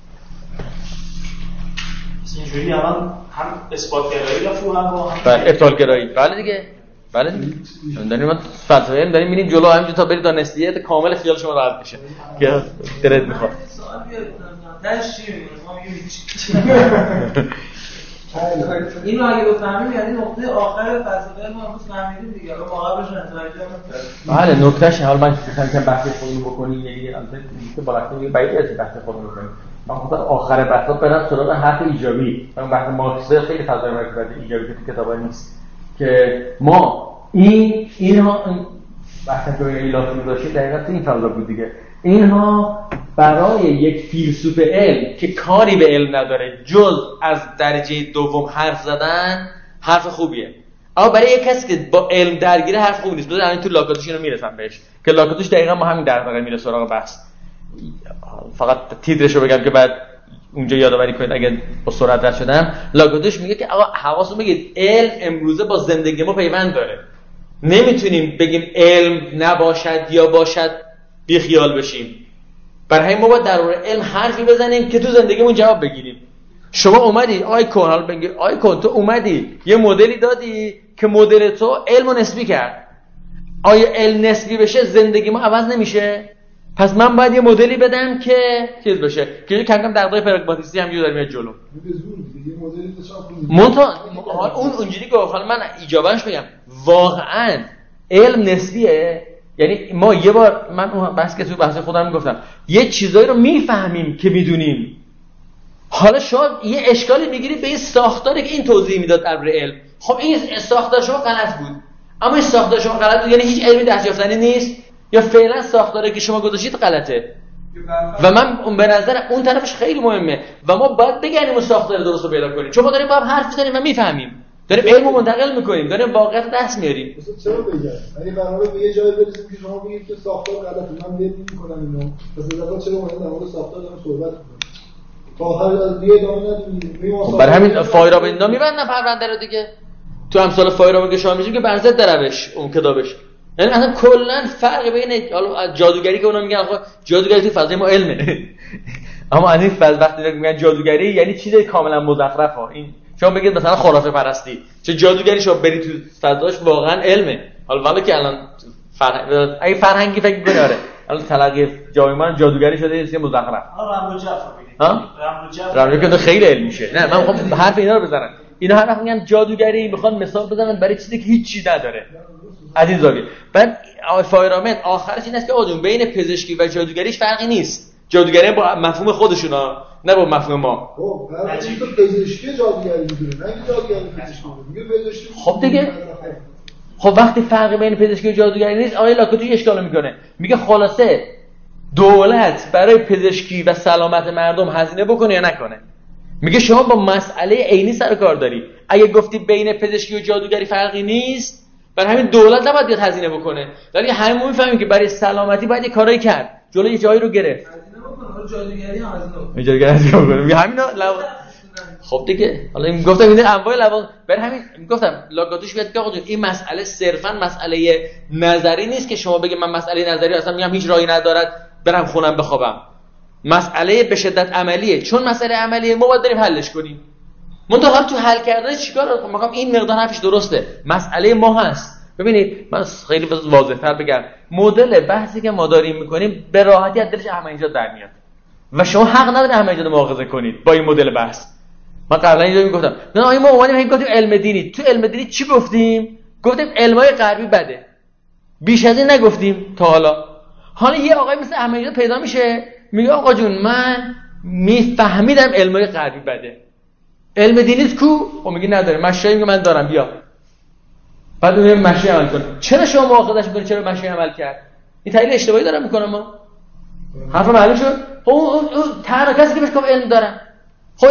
اینجوری الان هم اثبات گرایی رفت هم با هم بله ابطال گرایی. بله دیگه بله دیگه داریم ما فلسفه علم داریم میریم جلو همینجوری تا برید دانستیت کامل خیال شما راحت بشه که درد میخواد. سوال بیارید درش چی میگه ما میگیم اینو اگه بفهمیم یعنی نقطه آخر فلسفه ما امروز فهمیدیم دیگه ما قبلش انتظار بله نکتهش حالا من فکر کنم بحث خودمون بکنیم یعنی البته که بالاخره یه بعید از بحث خودمون بکنیم. من خودم آخر بحثا برم سراغ حرف ایجابی. من بحث مارکسیسم خیلی فضای مرکزی ایجابی که کتابا نیست که ما این اینها بحث جای ایلاتی داشتیم دقیقاً این فضا بود دیگه. اینها برای یک فیلسوف علم که کاری به علم نداره جز از درجه دوم حرف زدن حرف خوبیه. اما برای یک کسی که با علم درگیره حرف خوب نیست. بذار الان تو لاکاتوش اینو میرسم بهش که لاکاتوش دقیقاً ما همین در واقع میره سراغ بحث. فقط تیترشو بگم که بعد اونجا یادآوری کنید اگه با سرعت رد شدم. لاکاتوش میگه که آقا حواستون بگید علم امروزه با زندگی ما پیوند داره. نمیتونیم بگیم علم نباشد یا باشد بی خیال بشیم. برای همین ما باید درباره علم حرفی بزنیم که تو زندگیمون جواب بگیریم. شما اومدی آیکون حالا بگی آیکون تو اومدی یه مدلی دادی که مدل تو علم نسبی کرد. آیا علم نسبی بشه زندگی ما عوض نمیشه؟ پس من باید یه مدلی بدم که چیز بشه که کم کم دغدغه پراگماتیستی هم داره میاد جلو. یه مدلی بچا منتها اون اونجوری که حالا من ایجابش بگم واقعا علم نسبیه. یعنی ما یه بار من اون بحث که تو بحث خودم میگفتم یه چیزایی رو میفهمیم که میدونیم. حالا شاید یه اشکالی میگیری به این ساختاری که این توضیح میداد در علم. خب این ساختار شما غلط بود، اما این ساختار شما غلط بود یعنی هیچ علمی دستیافتنی نیست یا فعلا ساختاری که شما گذاشتید غلطه. و من اون به نظر اون طرفش خیلی مهمه و ما باید بگیم اون ساختار درست رو پیدا کنیم، چون ما داریم با هم حرف میزنیم و میفهمیم، داریم علمو منتقل میکنیم، داریم واقعیت دست میاریم. چرا بگم یعنی قراره به یه جایی برسیم که شما بگید که ساختار غلطه، من ول میکنم اینو، پس در چرا اومدن در مورد ساختار دارم صحبت میکنم تا آخر دیگه ادامه ندیم. برای همین فایراب اینا میبندن پرونده رو دیگه. تو امثال فایراب که شما میگید که بر ضد روش اون کتابش، یعنی اصلا کلا فرق بین حالا جادوگری که اونا میگن آخه جادوگری تو فضای ما علمه اما از این فضا وقتی میگن جادوگری یعنی چیز کاملا مزخرفه. این شما بگید مثلا خرافه پرستی، چه جادوگری شما بری تو فضاش واقعا علمه. حالا ولی که الان فرهنگ اگه فرهنگی فکر می‌کنی آره الان تلقی جامعه ما جادوگری شده یه چیز مزخرف. حالا رمز جعفر بگید ها رمز جعفر خیلی علمی میشه. نه من میخوام حرف اینا رو بزنم. اینا هر وقت میگن جادوگری میخوان مثال بزنن برای چیزی که هیچ چیز نداره. از این زاویه بعد فایرامنت آخرش این است که آدم بین پزشکی و جادوگریش فرقی نیست. جادوگری با مفهوم خودشونا نه با مفهوم ما. خب فرقی تو پزشکی جادوگری میدونه نه جادوگری پزشکی میگه پزشکی. خب دیگه خب وقتی فرقی بین پزشکی و جادوگری نیست آقای لاکاتوی اشکال میکنه، میگه خلاصه دولت برای پزشکی و سلامت مردم هزینه بکنه یا نکنه. میگه شما با مسئله عینی سر کار داری. اگه گفتی بین پزشکی و جادوگری فرقی نیست برای همین دولت نباید بیاد هزینه بکنه، ولی همون میفهمیم که برای سلامتی باید یه کارایی کرد، جلوی یه جایی رو گرفت. هزینه بکنه جادوگری هم هزینه بکنه. جادوگری هزینه بکنه. میگه همینا لو... خب دیگه حالا این گفتم این انواع لوازم برای همین گفتم لاکاتوش بیاد که آقا جون این مسئله صرفا مسئله نظری نیست که شما بگید من مسئله نظری اصلا میگم هیچ راهی ندارد برم خونم بخوابم. مسئله به شدت عملیه، چون مسئله عملیه ما باید بریم حلش کنیم. منتها تو حل کردن چیکار کنم؟ میگم این مقدار حرفش درسته، مسئله ما هست. ببینید من خیلی واضح‌تر بگم مدل بحثی که ما داریم میکنیم به راحتی از دلش احمدی‌نژاد در میاد و شما حق ندارید احمدی‌نژاد مؤاخذه کنید با این مدل بحث. من قبلا اینو میگفتم نه آ ما اومدیم این گفتیم علم دینی، تو علم دینی چی گفتیم؟ گفتیم علمای غربی بده، بیش از این نگفتیم تا حالا. حالا یه آقای مثل احمدی‌نژاد پیدا میشه میگه آقا جون من میفهمیدم علمای غربی بده، علم دینیت کو؟ و میگه نداره. مشایی میگه من دارم بیا. بعد اون مشی عمل کنه. چرا شما مؤاخذش میکنید چرا مشی عمل کرد؟ این تحلیل اشتباهی دارم میکنم ما. حرف معلوم شد. خب اون تنها کسی که بهش گفت علم دارم. خب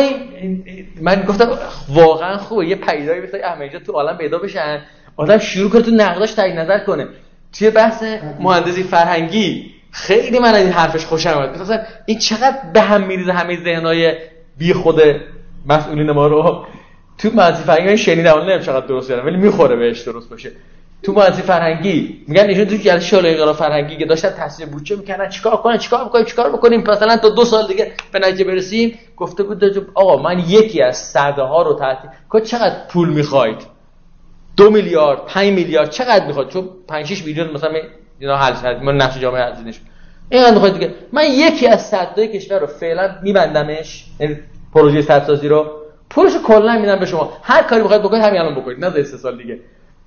من گفتم واقعا خوبه یه پیدایی مثل احمدی‌نژاد تو عالم پیدا بشن، آدم شروع کنه تو نقداش تجدید نظر کنه. توی بحث مهندسی فرهنگی خیلی من از این حرفش خوشم اومد. مثلا این چقدر به هم میریزه همه ذهنای بی خود مسئولین ما رو. تو مهندسی فرهنگی شنیدم نمیدونم چقدر درست دارم ولی میخوره بهش درست باشه. تو مهندسی فرهنگی میگن ایشون تو جلسه شورای انقلاب فرهنگی که داشتن تصویر بودجه میکنن چیکار کنن چیکار بکنیم چیکار بکنیم مثلا تا دو سال دیگه به نتیجه برسیم. گفته بود آقا من یکی از صده ها رو تعطیل که چقدر پول میخواید؟ دو میلیارد پنج میلیارد چقدر میخواد؟ چون پنج شش میلیون مثلا اینا حل شد من نقش جامعه هزینه‌اش اینقدر میخواد دیگه. من یکی از صدای کشور رو فعلا میبندمش، یعنی پروژه سدسازی رو پولشو کلا میدم به شما، هر کاری بخواید بکنید همین الان بکنید نه سه سال دیگه.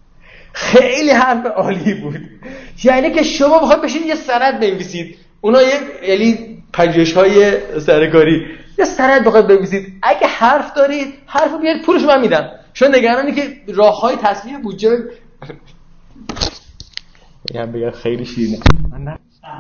خیلی حرف عالی بود. یعنی که شما بخواید بشین یه سند بنویسید، اونا یه یعنی پژوهش‌های سرکاری یه سند بخواید بنویسید، اگه حرف دارید حرفو بیارید پولشو من میدم. چون نگرانی که راههای تصویه بودجه میگم بگم خیلی شیرینه. من نه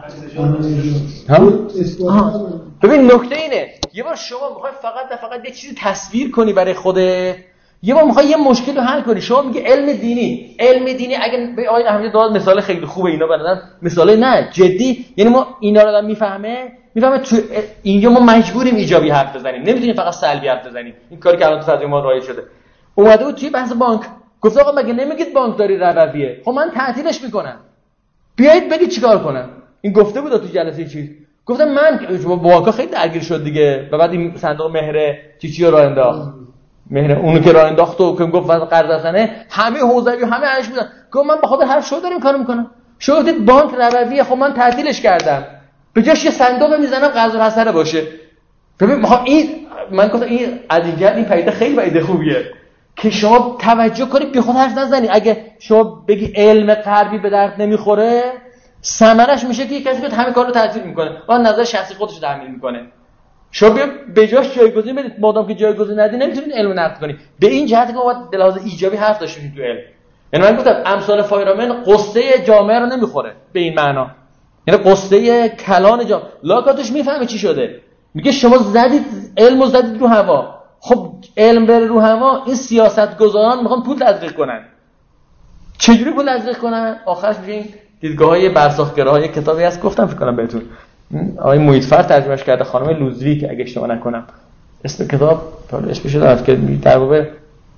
ببین نکته اینه یه بار شما میخوای فقط و فقط یه چیزی تصویر کنی برای خودت، یه بار میخوای یه مشکل رو حل کنی. شما میگه علم دینی، علم دینی اگه به آقای احمدی داد مثال خیلی خوبه اینا بردن مثال نه جدی، یعنی ما اینا رو آدم میفهمه میفهمه تو اینجا ما مجبوریم ایجابی حرف بزنیم، نمیتونیم فقط سلبی حرف بزنیم. این کاری که الان تو فضای ما رایج شده. اومده بود توی بحث بانک گفت آقا مگه نمیگید بانکداری ربویه؟ خب من تعطیلش میکنم، بیایید بگید چیکار کنم. این گفته بود تو جلسه چیز گفتم من با بانک‌ها خیلی درگیر شد دیگه و بعد این صندوق مهر چی چی رو راه انداخت. مهر اونو که راه انداخت و که گفت قرض حسنه همه حوزوی همه ازش بودن. گفت من بخاطر هر شو دارم کارو میکنم. شو دید بانک ربویه، خب من تعطیلش کردم. به جاش یه صندوق میزنم قرض حسنه باشه. ببین میخوام این من گفتم این عدیگر این پیدا خیلی پیدا خوبیه که شما توجه کنید بی خود حرف نزنید. اگه شما بگی علم غربی به درد نمیخوره، ثمرش میشه که کسی بیاد همه کارو تعطیل میکنه و نظر شخصی خودش رو تعمیل میکنه. شما بیا به جاش جایگزین بدید. مادام که جایگزین ندید نمیتونید علم نقد کنید. به این جهت که ما باید به لحاظ ایجابی حرف داشته باشیم تو علم. یعنی من گفتم امثال فایرامن قصه جامعه رو نمیخوره به این معنا. یعنی قصه کلان جامعه لاکاتوش میفهمه چی شده. میگه شما زدید علمو زدید رو هوا. خب علم بره رو هوا، این سیاستگزاران میخوان پول تزریق کنن. چجوری پول تزریق کنن؟ آخرش میشه این دیدگاه‌های برساختگراهای کتابی هست گفتم فکر کنم بهتون. آقای محیط‌فر ترجمهش کرده، خانم لوزوی که اگه اشتباه نکنم. اسم کتاب حالا اسمش رو که در واقع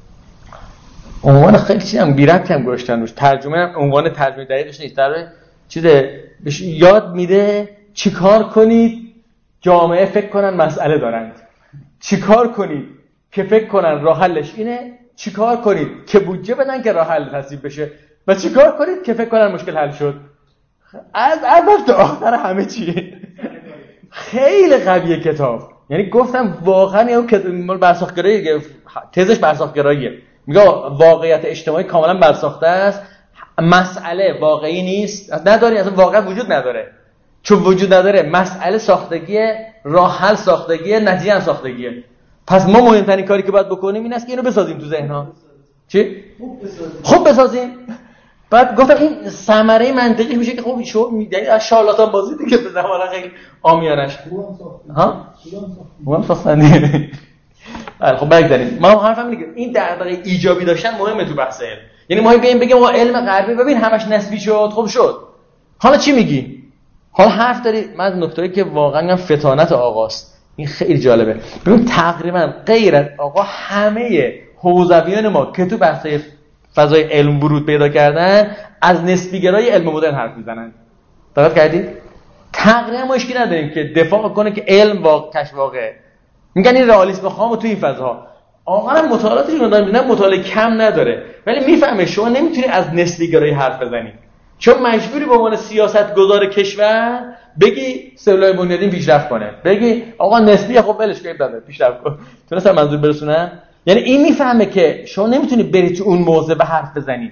عنوان خیلی چیزام بی ربطی هم گذاشتن روش. ترجمه عنوان ترجمه دقیقش نیست. در چیزه یاد میده چیکار کنید جامعه فکر کنن مسئله دارند. چیکار کنید که فکر کنن راه حلش اینه، چیکار کنید که بودجه بدن که راه حل تصویب بشه و چیکار کنید که فکر کنن مشکل حل شد. از اول تا آخر همه چی. خیلی قویه کتاب. یعنی گفتم واقعا اون کتاب مال برساختگرایی، تزش برساختگراییه. میگه واقعیت اجتماعی کاملا برساخته است، مسئله واقعی نیست، نداری اصلا واقعا وجود نداره. چون وجود نداره مسئله ساختگیه، راه حل ساختگیه، نتیجه هم ساختگیه. پس ما مهمترین کاری که باید بکنیم این است که اینو بسازیم تو ذهن‌ها. چی؟ خوب بسازیم. بعد گفتم این ثمره منطقی میشه که خب شو میدونی از شارلاتان بازی دیگه به زمان خیلی عامیانش. ها؟ اونم ساختن دیگه. خب بگذاریم. ما حرفم اینه که این دغدغه ایجابی داشتن مهمه تو بحث علم. یعنی ما بیایم بگیم آقا علم غربی ببین همش نسبی شد، خوب شد. حالا چی میگی؟ حالا حرف داری من از نکته‌ای که واقعا فتانت آقاست. این خیلی جالبه. ببین تقریبا غیر از آقا همه حوزویان ما که تو بحث فضای علم ورود پیدا کردن از نسبی‌گرای علم مدرن حرف میزنن. دقت کردید؟ تقریبا ما اشکی نداریم که دفاع کنه که علم واقع کشف واقعه. میگن این رئالیسم خام تو این فضاها. آقا هم مطالعاتش رو دارن میبینن مطالعه کم نداره. ولی میفهمه شما نمیتونی از نسبی‌گرایی حرف بزنی. چون مجبوری به عنوان سیاستگزار کشور بگی سلول بنیادین پیشرفت کنه. بگی آقا نسبی خب ولش کنید داده پیشرفت کن. تونستم منظور برسونم؟ یعنی این میفهمه که شما نمیتونی بری تو اون موضوع به حرف بزنی.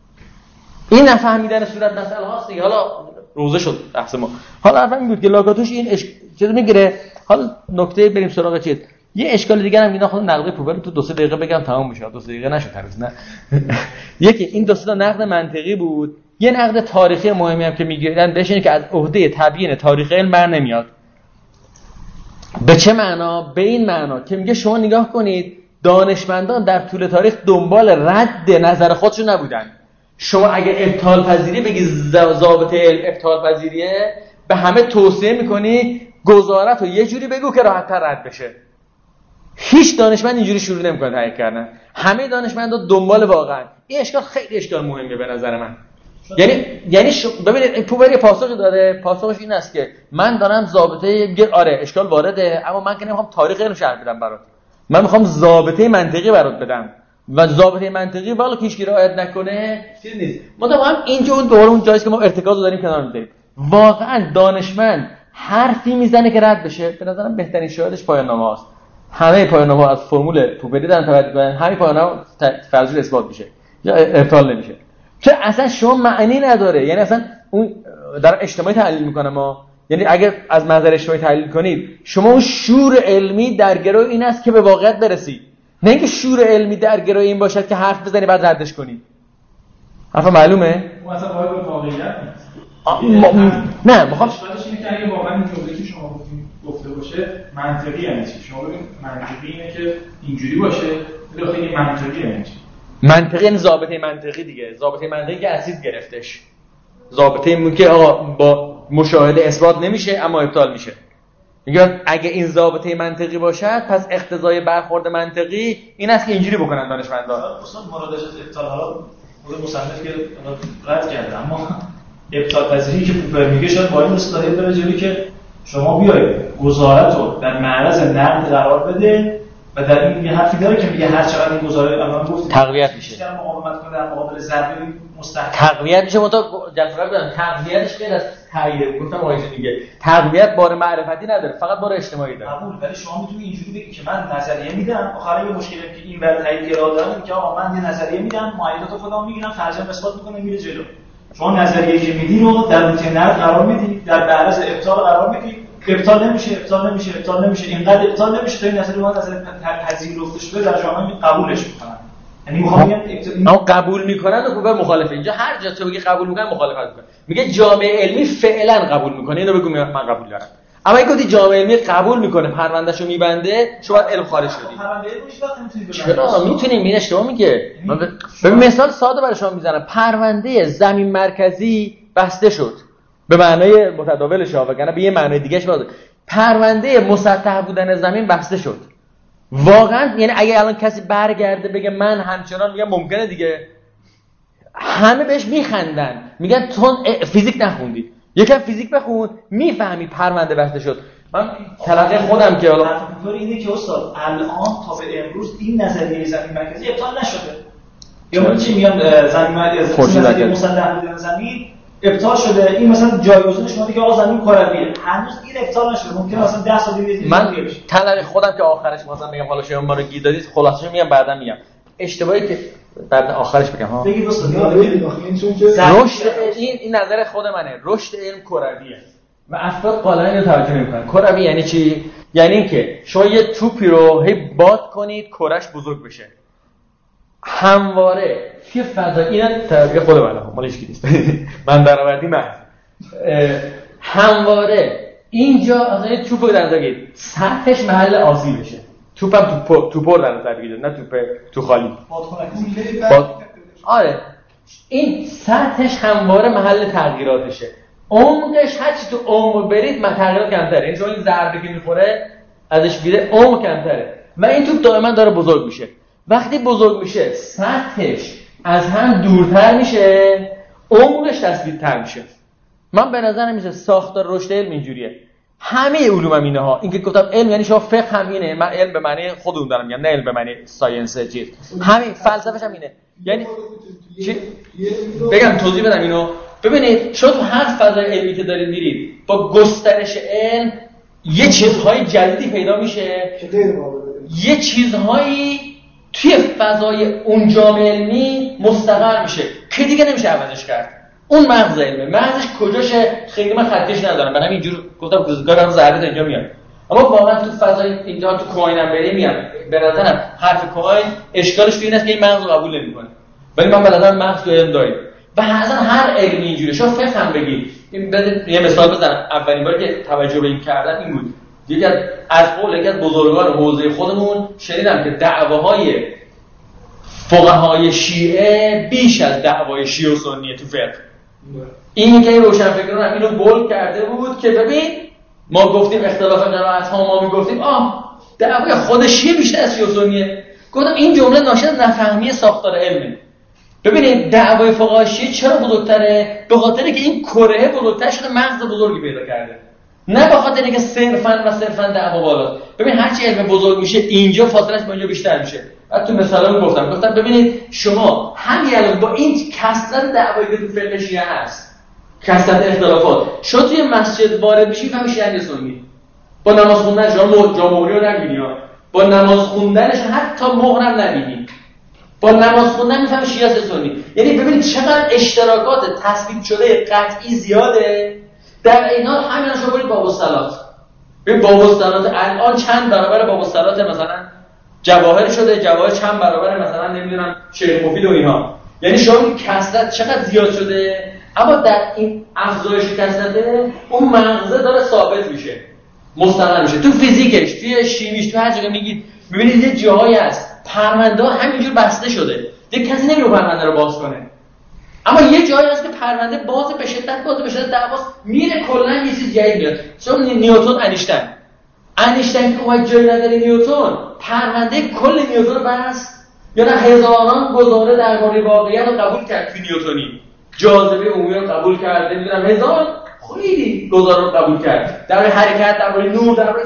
این نفهمیدن صورت مسئله هاست دیگه. حالا روزه شد بحث ما. حالا حرفم این بود که لاکاتوش این اش... چیزو میگیره. حالا نکته بریم سراغ چیز. یه اشکال دیگه هم اینا خود نقد پوپر تو دو سه دقیقه بگم تمام میشه. دو سه دقیقه نشد هنوز نه. یکی این دو سه نقد منطقی بود. یه نقد تاریخی مهمی هم که میگیرن بهش اینه که از عهده تبیین تاریخ علم بر نمیاد. به چه معنا؟ به این معنا که میگه شما نگاه کنید دانشمندان در طول تاریخ دنبال رد نظر خودشون نبودن. شما اگه ابطال پذیری بگی ضابطه علم ابطال پذیریه به همه توصیه میکنی گزارت رو یه جوری بگو که راحت‌تر رد بشه. هیچ دانشمند اینجوری شروع نمیکنه تحقیق کردن. همه دانشمندا دنبال واقعا. این اشکال خیلی اشکال مهمیه به نظر من. یعنی یعنی شو... ببینید پوپر یه پاسخ داده. پاسخش این است که من دارم ضابطه میگه آره اشکال وارده، اما من که نمیخوام تاریخ علم شرح بدم برات. من میخوام ضابطه منطقی برات بدم و ضابطه منطقی والا که هیچ رعایت نکنه چیز نیست. ما هم اینجا اون دور اون جاییه که ما ارتکاز رو داریم کنار میذاریم. واقعا دانشمند حرفی میزنه که رد بشه. به نظرم بهترین شاهدش پایان‌نامه است. همه پایان‌نامه از فرمول پوپری دارن تبدیل کنن، همه پایان‌نامه فرضی اثبات میشه یا ابطال نمیشه. که اصلا شما معنی نداره. یعنی اصلا اون در اجتماعی تحلیل میکنه ما. یعنی اگر از منظر اجتماعی تحلیل کنید شما اون شور علمی در گروه این است که به واقعیت برسید، نه اینکه شور علمی در گروه این باشد که حرف بزنی بعد ردش کنی. حرف معلومه؟ اون اصلا باید به واقعیت نیست. نه میخوام اشکالش اینه که اگه واقعا این جمله که شما گفته باشه منطقی یعنی چی؟ شما ببین منطقی اینه که اینجوری باشه، ولی خیلی منطقی یعنی چی؟ منطقی یعنی ضابطه منطقی دیگه. ضابطه منطقی که اسید گرفتش. ضابطه این که آقا با مشاهده اثبات نمیشه اما ابطال میشه. میگن اگه این ضابطه منطقی باشد پس اقتضای برخورد منطقی این است که اینجوری بکنن دانشمندان. اصلا مرادش از ابطال ها خود مصنف که رد کرده، اما ابطال پذیری که پوپر میگه شاید با این اصطلاح بره جلوی که شما بیاید گزارت رو در معرض نقد قرار بده و در این یه حرفی داره که میگه هر چقدر این گزاره الان گفت تقویت میشه، بیشتر مقاومت کنه در مقابل ضربه مستحکم تقویت میشه. متا جلسه بدن تقویتش غیر از تایید. گفتم آقای میگه تقویت بار معرفتی نداره، فقط بار اجتماعی داره. قبول. ولی شما میتونی اینجوری بگی که من نظریه میدم، آخر یه مشکلی که این بر تایید گرا داره که آقا من یه نظریه میدم، معایدات خودم میگیرم، فرضاً اثبات میکنم، میره جلو. شما نظریه‌ای که میدی رو در روتین نقد قرار میدی، در معرض ابطال قرار میدی، ابطال نمیشه، ابطال نمیشه، ابطال نمیشه، اینقدر ابطال نمیشه تا این نظریه ما نظریه پذیرفته شده در جامعه قبولش میکنن. یعنی میخوام بگم اما قبول میکنن و کوبر مخالفه. اینجا هر جا تو بگی قبول میکنن مخالفت میکنن. میگه جامعه علمی فعلا قبول میکنه، اینو بگو من قبول دارم. اما این گفتی جامعه علمی قبول میکنه، پروندهشو میبنده، شما علم خارج شدی. پرونده علمیش وقت میتونید چرا میتونیم؟ این اشتباه میگه. ببین مثال ساده برای شما میزنم. پرونده زمین مرکزی بسته شد به معنای متداولش ها، وگرنه به یه معنای دیگه‌اش باشه. پرونده مسطح بودن زمین بسته شد. واقعا یعنی اگه الان کسی برگرده بگه من همچنان، میگم ممکنه دیگه، همه بهش میخندن، میگن تو فیزیک نخوندی، یکم فیزیک بخون میفهمی پرونده بسته شد. من تلقی خودم که حالا طور اینه که استاد الان تا به امروز این نظریه زمین مرکزی ابطال نشده. یا من چی میگم زمین مرکزی نظریه مسطح بودن زمین ابطال شده، این مثلا جایگزین شما دیگه آقا زمین کرویه، هنوز این ابطال نشده. ممکنه مثلا ده سال دیگه من تلقی خودم که آخرش مثلا میگم حالا شما ما رو گیر دادید، خلاصش میگم بعدا میگم اشتباهی که بعد آخرش بگم ها بگید استاد رشد این این نظر خود منه. رشد علم کرویه و افراد غالبا اینو توجه نمیکنن. کروی یعنی چی؟ یعنی اینکه شما یه توپی رو هی باد کنید کرهش بزرگ بشه، همواره توی فضا. اینا تعریف خود منه، مال هیچ کی نیست. من درآوردی محض. همواره اینجا از این توپو در نظر بگیرید سطحش محل آسیب بشه. توپم توپ توپور در نظر بگیرید، نه توپ تو خالی. باد. آره این سطحش همواره محل تغییراتشه. عمقش هرچی تو عمق برید تغییرات کمتره. این چون این ضربه که میخوره ازش میره عمق کمتره و این توپ دائما داره بزرگ میشه. وقتی بزرگ میشه سطحش از هم دورتر میشه، عمقش تثبیت‌تر میشه. من به نظرم میشه ساختار رشد علم اینجوریه. همه علوم هم اینه ها. این که گفتم علم یعنی شما فقه هم اینه، من علم به معنی خودمون دارم میگم، نه علم به معنی ساینس چیز. همین فلسفه‌ش هم اینه. یعنی چی؟ بگم توضیح بدم اینو. ببینید شما تو هر فضای علمی که دارید میرید با گسترش علم یه چیزهای جدیدی پیدا میشه، یه چیزهایی توی فضای اون جامعه علمی مستقر میشه که دیگه نمیشه عوضش کرد. اون مغز علمه. مغزش کجاشه خیلی من خطکش ندارم، منم اینجور گفتم گفتم ذره اینجا میاد. اما واقعا تو فضای اینجا تو کوین هم بریم میام، به نظرم حرف کوین اشکالش تو این است که این مغز رو قبول نمیکنه، ولی من به نظرم مغز تو علم داریم و اصلا هر علمی اینجوریه. شما فقه هم بگید، یه مثال بزنم. اولین باری که توجه به این کردم این بود، یکی از قول یکی از بزرگان حوزه خودمون شنیدم که دعواهای فقهای شیعه بیش از دعوای شیعه و سنیه تو فقه. این که روشنفکران هم اینو بولد کرده بود که ببین ما گفتیم اختلاف قرائت ها، ما میگفتیم آه دعوای خود شیعه بیشتر از شیعه و سنیه. گفتم این جمله ناشی از نفهمی ساختار علمه. ببینید دعوای فقهای شیعه چرا بزرگتره؟ به خاطر که این کره بزرگتر شده، مغز بزرگی پیدا کرده، نه به خاطر اینکه صرفاً و صرفاً دعوا بالاست. ببین هرچی علم بزرگ میشه اینجا فاصلهش با اینجا بیشتر میشه. بعد تو مثالا گفتم گفتم ببینید شما همین الان با این کثرت دعوایی که تو فقه شیعه هست، کثرت اختلافات، شما توی مسجد وارد میشی فهمی شیعه یا سنی. با نماز خوندن شما جامعه رو نمیبینی، با نماز خوندنش حتی مهرم نمیبینی، با نماز خوندن میفهمی شیعه یا سنی. یعنی ببینید چقدر اشتراکات تثبیت شده قطعی زیاده. در این حال همین شما برید باب الصلات، ببین باب الصلات الان چند برابر باب الصلات مثلا جواهر شده، جواهر چند برابر مثلا نمیدونم شیخ مفید و اینها. یعنی شما کثرت چقدر زیاد شده، اما در این افزایش کثرت اون مغزه داره ثابت میشه، مستقر میشه. تو فیزیکش، توی شیمیش، تو هر جایی میگید ببینید یه جاهایی هست پرونده ها همینجور بسته شده، دیگه کسی نمیره پرونده رو باز کنه. اما یه جایی هست که پرونده باز به شدت باز به شدت دعواست، میره کلا یه چیز جدید میاد. چون نیوتن انیشتین انیشتین که اومد جایی نداره نیوتن پرونده کل نیوتن رو بس، یا نه هزاران گزاره درباره واقعیت رو قبول کرد توی نیوتنی، جاذبه عمومی رو قبول کرد، نمیدونم هزار خیلی گزاره رو قبول کرد، درباره حرکت، درباره نور، درباره چی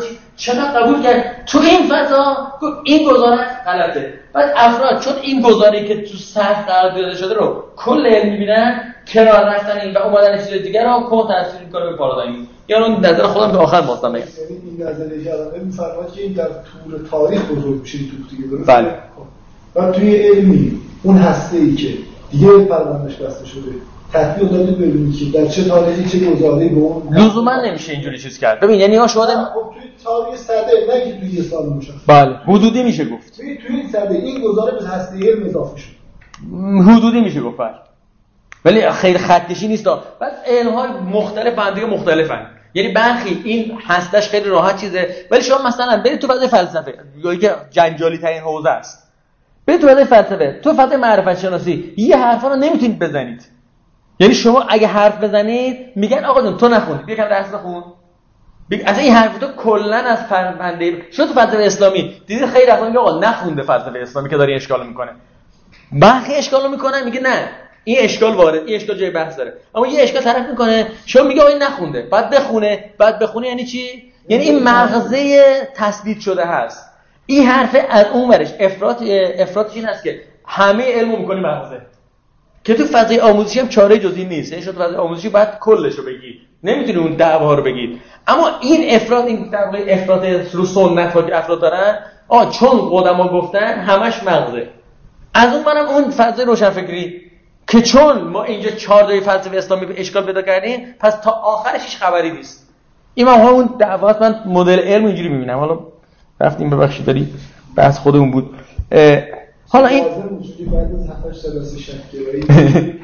چرا قبول کرد تو این فضا این گزاره غلطه. بعد افراد چون این گزاره‌ای که تو صف قرار داده شده رو کل علم می‌بینن، کنار رفتن این و اومدن چیز دیگه رو کو تاثیر می‌کنه به پارادایم. یا اون نظر خودم به آخر واسه میگم. یعنی این نظریه که می‌فرماد که این در طول تاریخ بزرگ میشه تو دیگه درست. بله. و توی علمی اون هسته‌ای که دیگه پروندهش بسته شده تطبیق داده ببینید که در چه تاریخی چه گزاره‌ای به اون لزوما نمیشه اینجوری چیز کرد. ببین یعنی ها شما خب توی تاریخ سده نه که توی یه سال میشه. بله حدودی میشه گفت. توی توی این سده این گزاره به هسته علم اضافه شد. حدودی میشه گفت. ولی خیلی خط کشی نیست. بعد علم‌های مختلف بندی مختلفن. یعنی برخی این هستش خیلی راحت چیزه، ولی شما مثلا برید تو فضای فلسفه یا که جنجالی ترین حوزه است. برید تو فضای فلسفه، تو فضای معرفت شناسی یه حرفا رو نمیتونید بزنید. یعنی شما اگه حرف بزنید میگن آقا جون تو نخوندی، یکم درس بخون. اصلا این حرف تو کلا از فرمانده شو تو فلسفه اسلامی دیدید خیلی وقتا میگه آقا نخونده فلسفه اسلامی که داره اشکال میکنه. برخی اشکالو میکنه میگه نه این اشکال وارد، این اشکال جای بحث داره. اما یه اشکال طرف میکنه شما میگه آقا این نخونده، بعد بخونه، بعد بخونه یعنی چی؟ یعنی این مغزه تثبیت شده هست. این حرف از اون ورش افراط افراطش این هست که همه علمو میکنی مغزه. که تو فضای آموزشی هم چاره جزئی نیست. یعنی شما تو فضای آموزشی باید کلشو بگی. نمیتونی اون دعوا رو بگید. اما این افراط این در واقع افراط رو سنت ها که افراط دارن، آ چون قدما گفتن همش مغزه. از اون برم اون فضای روشنفکری که چون ما اینجا چهار تای فلسفه اسلامی به اشکال پیدا کردیم، پس تا آخرش هیچ خبری نیست. این ما اون دعوات من مدل علم اینجوری میبینم. حالا رفتیم ببخشید داری بحث خودمون بود. حالا این وجودی بعد از هفتش سلاسی شکل‌گرایی